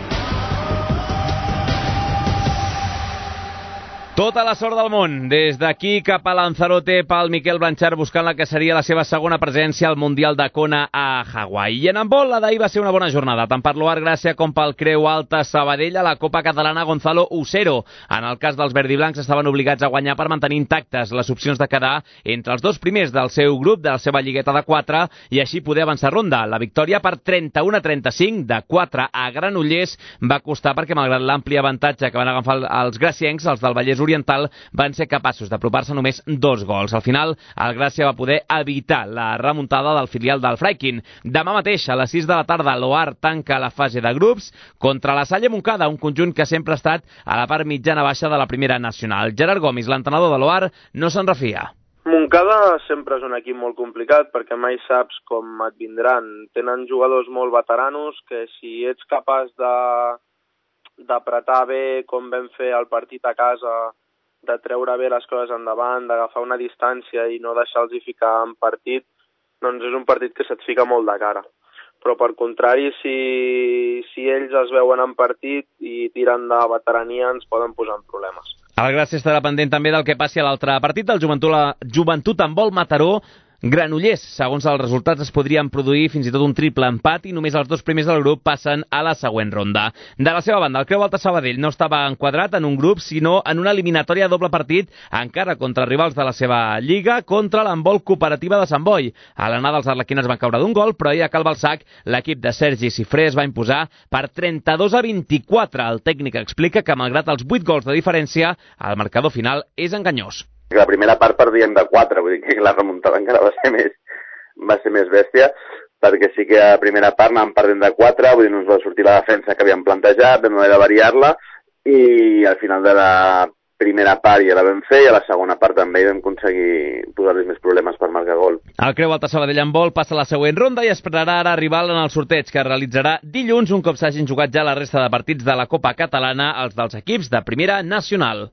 Tota la sort del món, des d'aquí cap a Lanzarote, pel Miquel Blanchard, buscant la que seria la seva segona presència al Mundial de Kona a Hawaii. I en handbol, la d'ahir va ser una bona jornada, tant per l'Oar Gràcia com pel Creu Alta Sabadell a la Copa Catalana Gonzalo Usero. En el cas dels verdiblancs estaven obligats a guanyar per mantenir intactes les opcions de quedar entre els 2 primers del seu grup, de la seva lligueta de 4, i així poder avançar ronda. La victòria per 31-35 de 4 a Granollers va costar perquè, malgrat l'ampli avantatge que van agafar els graciencs, els del Vallès Oriental van ser capaços d'apropar-se només 2 gols. Al final, el Gràcia va poder evitar la remuntada del filial del Freikin. Demà mateix, a les 6 de la tarda, l'Oar tanca la fase de grups contra la Salle Montcada, un conjunt que sempre ha estat a la part mitjana-baixa de la primera nacional. Gerard Gomis, l'entrenador de l'Oar, no se'n refia. Montcada sempre és un equip molt complicat perquè mai saps com et vindran. Tenen jugadors molt veteranos que si ets capaç d'apretar bé com vam fer el partit a casa, de treure bé les coses endavant, d'agafar una distància i no deixar-los ficar en partit, doncs és un partit que se't fica molt de cara. Però per contrari, si ells es veuen en partit i tiren de veterania, ens poden posar en problemes. El Gràcia estarà pendent també del que passi a l'altre partit del Joventut Handbol Mataró Granollers. Segons els resultats es podrien produir fins i tot un triple empat i només els 2 primers del grup passen a la següent ronda. De la seva banda, el Creu Alta Sabadell no estava enquadrat en un grup, sinó en una eliminatòria a doble partit, encara contra rivals de la seva lliga, contra l'handbol cooperativa de Sant Boi. A l'anada els arlequines van caure d'un gol, però ahir a Cal Balsac l'equip de Sergi Cifré es va imposar per 32-24. El tècnic explica que, malgrat els 8 gols de diferència, el marcador final és enganyós. La primera part perdíem de 4, vull dir que la remuntada encara va ser més bèstia, perquè sí que a la primera part anàvem perdent de 4, vull dir, no ens va sortir la defensa que havíem plantejat, vam haver de variar-la, i al final de la primera part ja la vam fer, i a la segona part també vam aconseguir posar-los més problemes per marcar gol. El Creu Alta Sabadell Handbol passa a la següent ronda i esperarà ara rival en el sorteig, que realitzarà dilluns, un cop s'hagin jugat ja la resta de partits de la Copa Catalana, els dels equips de Primera Nacional.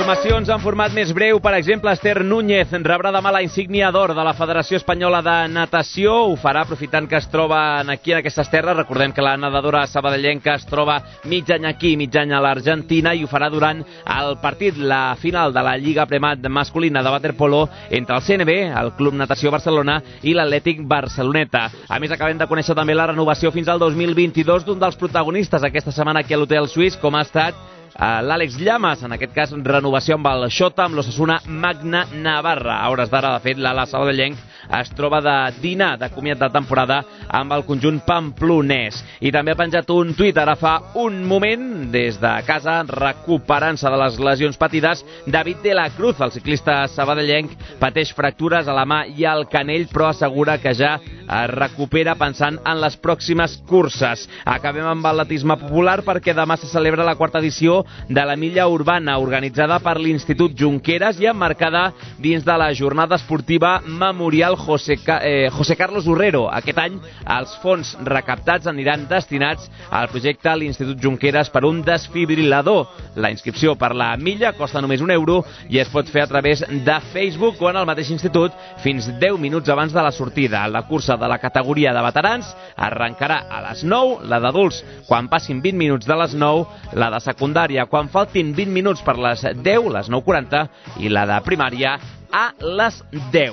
informacions en format més breu. Per exemple, Esther Núñez rebrà demà la insígnia d'or de la Federació Espanyola de Natació. Ho farà aprofitant que es troba aquí en aquestes terres. Recordem que la nedadora sabadellenca es troba mig any aquí, mig any a l'Argentina, i ho farà durant el partit, la final de la Lliga Premat masculina de waterpolo entre el CNB, el Club Natació Barcelona, i l'Atlètic Barceloneta. A més, acabem de conèixer també la renovació fins al 2022 d'un dels protagonistes aquesta setmana aquí a l'Hotel Suís, com ha estat l'Àlex Llamas, en aquest cas renovació amb el Xota, amb l'Osasuna Magna Navarra. A hores d'ara, de fet, l'ala sabadellenc es troba de dinar de comiat de temporada amb el conjunt pamplonès. I també ha penjat un tuit ara fa un moment, des de casa, recuperant-se de les lesions patides. David de la Cruz, el ciclista sabadellenc, pateix fractures a la mà i al canell, però assegura que ja es recupera pensant en les pròximes curses. Acabem amb l'atletisme popular perquè demà se celebra la quarta edició de la milla urbana, organitzada per l'Institut Junqueras i emmarcada dins de la jornada esportiva Memorial José Carlos Urrero. Aquest any els fons recaptats aniran destinats al projecte l'Institut Junqueras per un desfibrilador. La inscripció per la milla costa només €1 i es pot fer a través de Facebook o en el mateix institut fins 10 minuts abans de la sortida. La cursa de la categoria de veterans arrencarà a les 9, la d'adults quan passin 20 minuts de les 9, la de secundària quan faltin 20 minuts per les 10, les 9:40, i la de primària a les 10.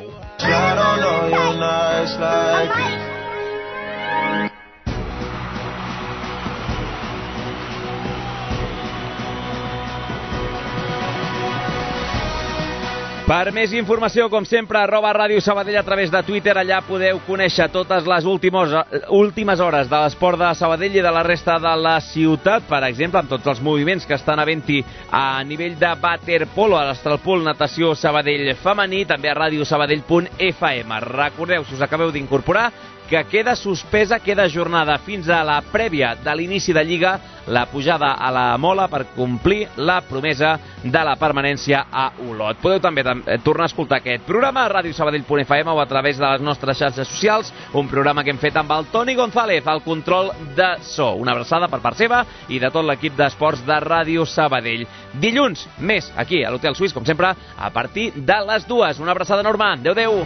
Per més informació, com sempre, @Ràdio Sabadell a través de Twitter. Allà podeu conèixer totes les últimes hores de l'esport de Sabadell i de la resta de la ciutat. Per exemple, amb tots els moviments que estan havent-hi a nivell de waterpolo, a l'Estralpool Natació Sabadell femení, també a radiosabadell.fm. Recordeu, si us acabeu d'incorporar, que queda suspesa, queda jornada fins a la prèvia de l'inici de Lliga, la pujada a la Mola per complir la promesa de la permanència a Olot. Podeu també tornar a escoltar aquest programa a radiosabadell.fm o a través de les nostres xarxes socials, un programa que hem fet amb el Toni González, al control de so. Una abraçada per part seva i de tot l'equip d'esports de Ràdio Sabadell. Dilluns, més aquí a l'Hotel Suís, com sempre, a partir de les 2. Una abraçada enorme. Adéu-adéu.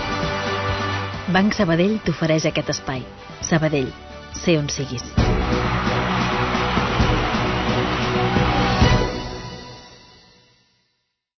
Banc Sabadell t'ofereix aquest espai. Sabadell, sé on siguis.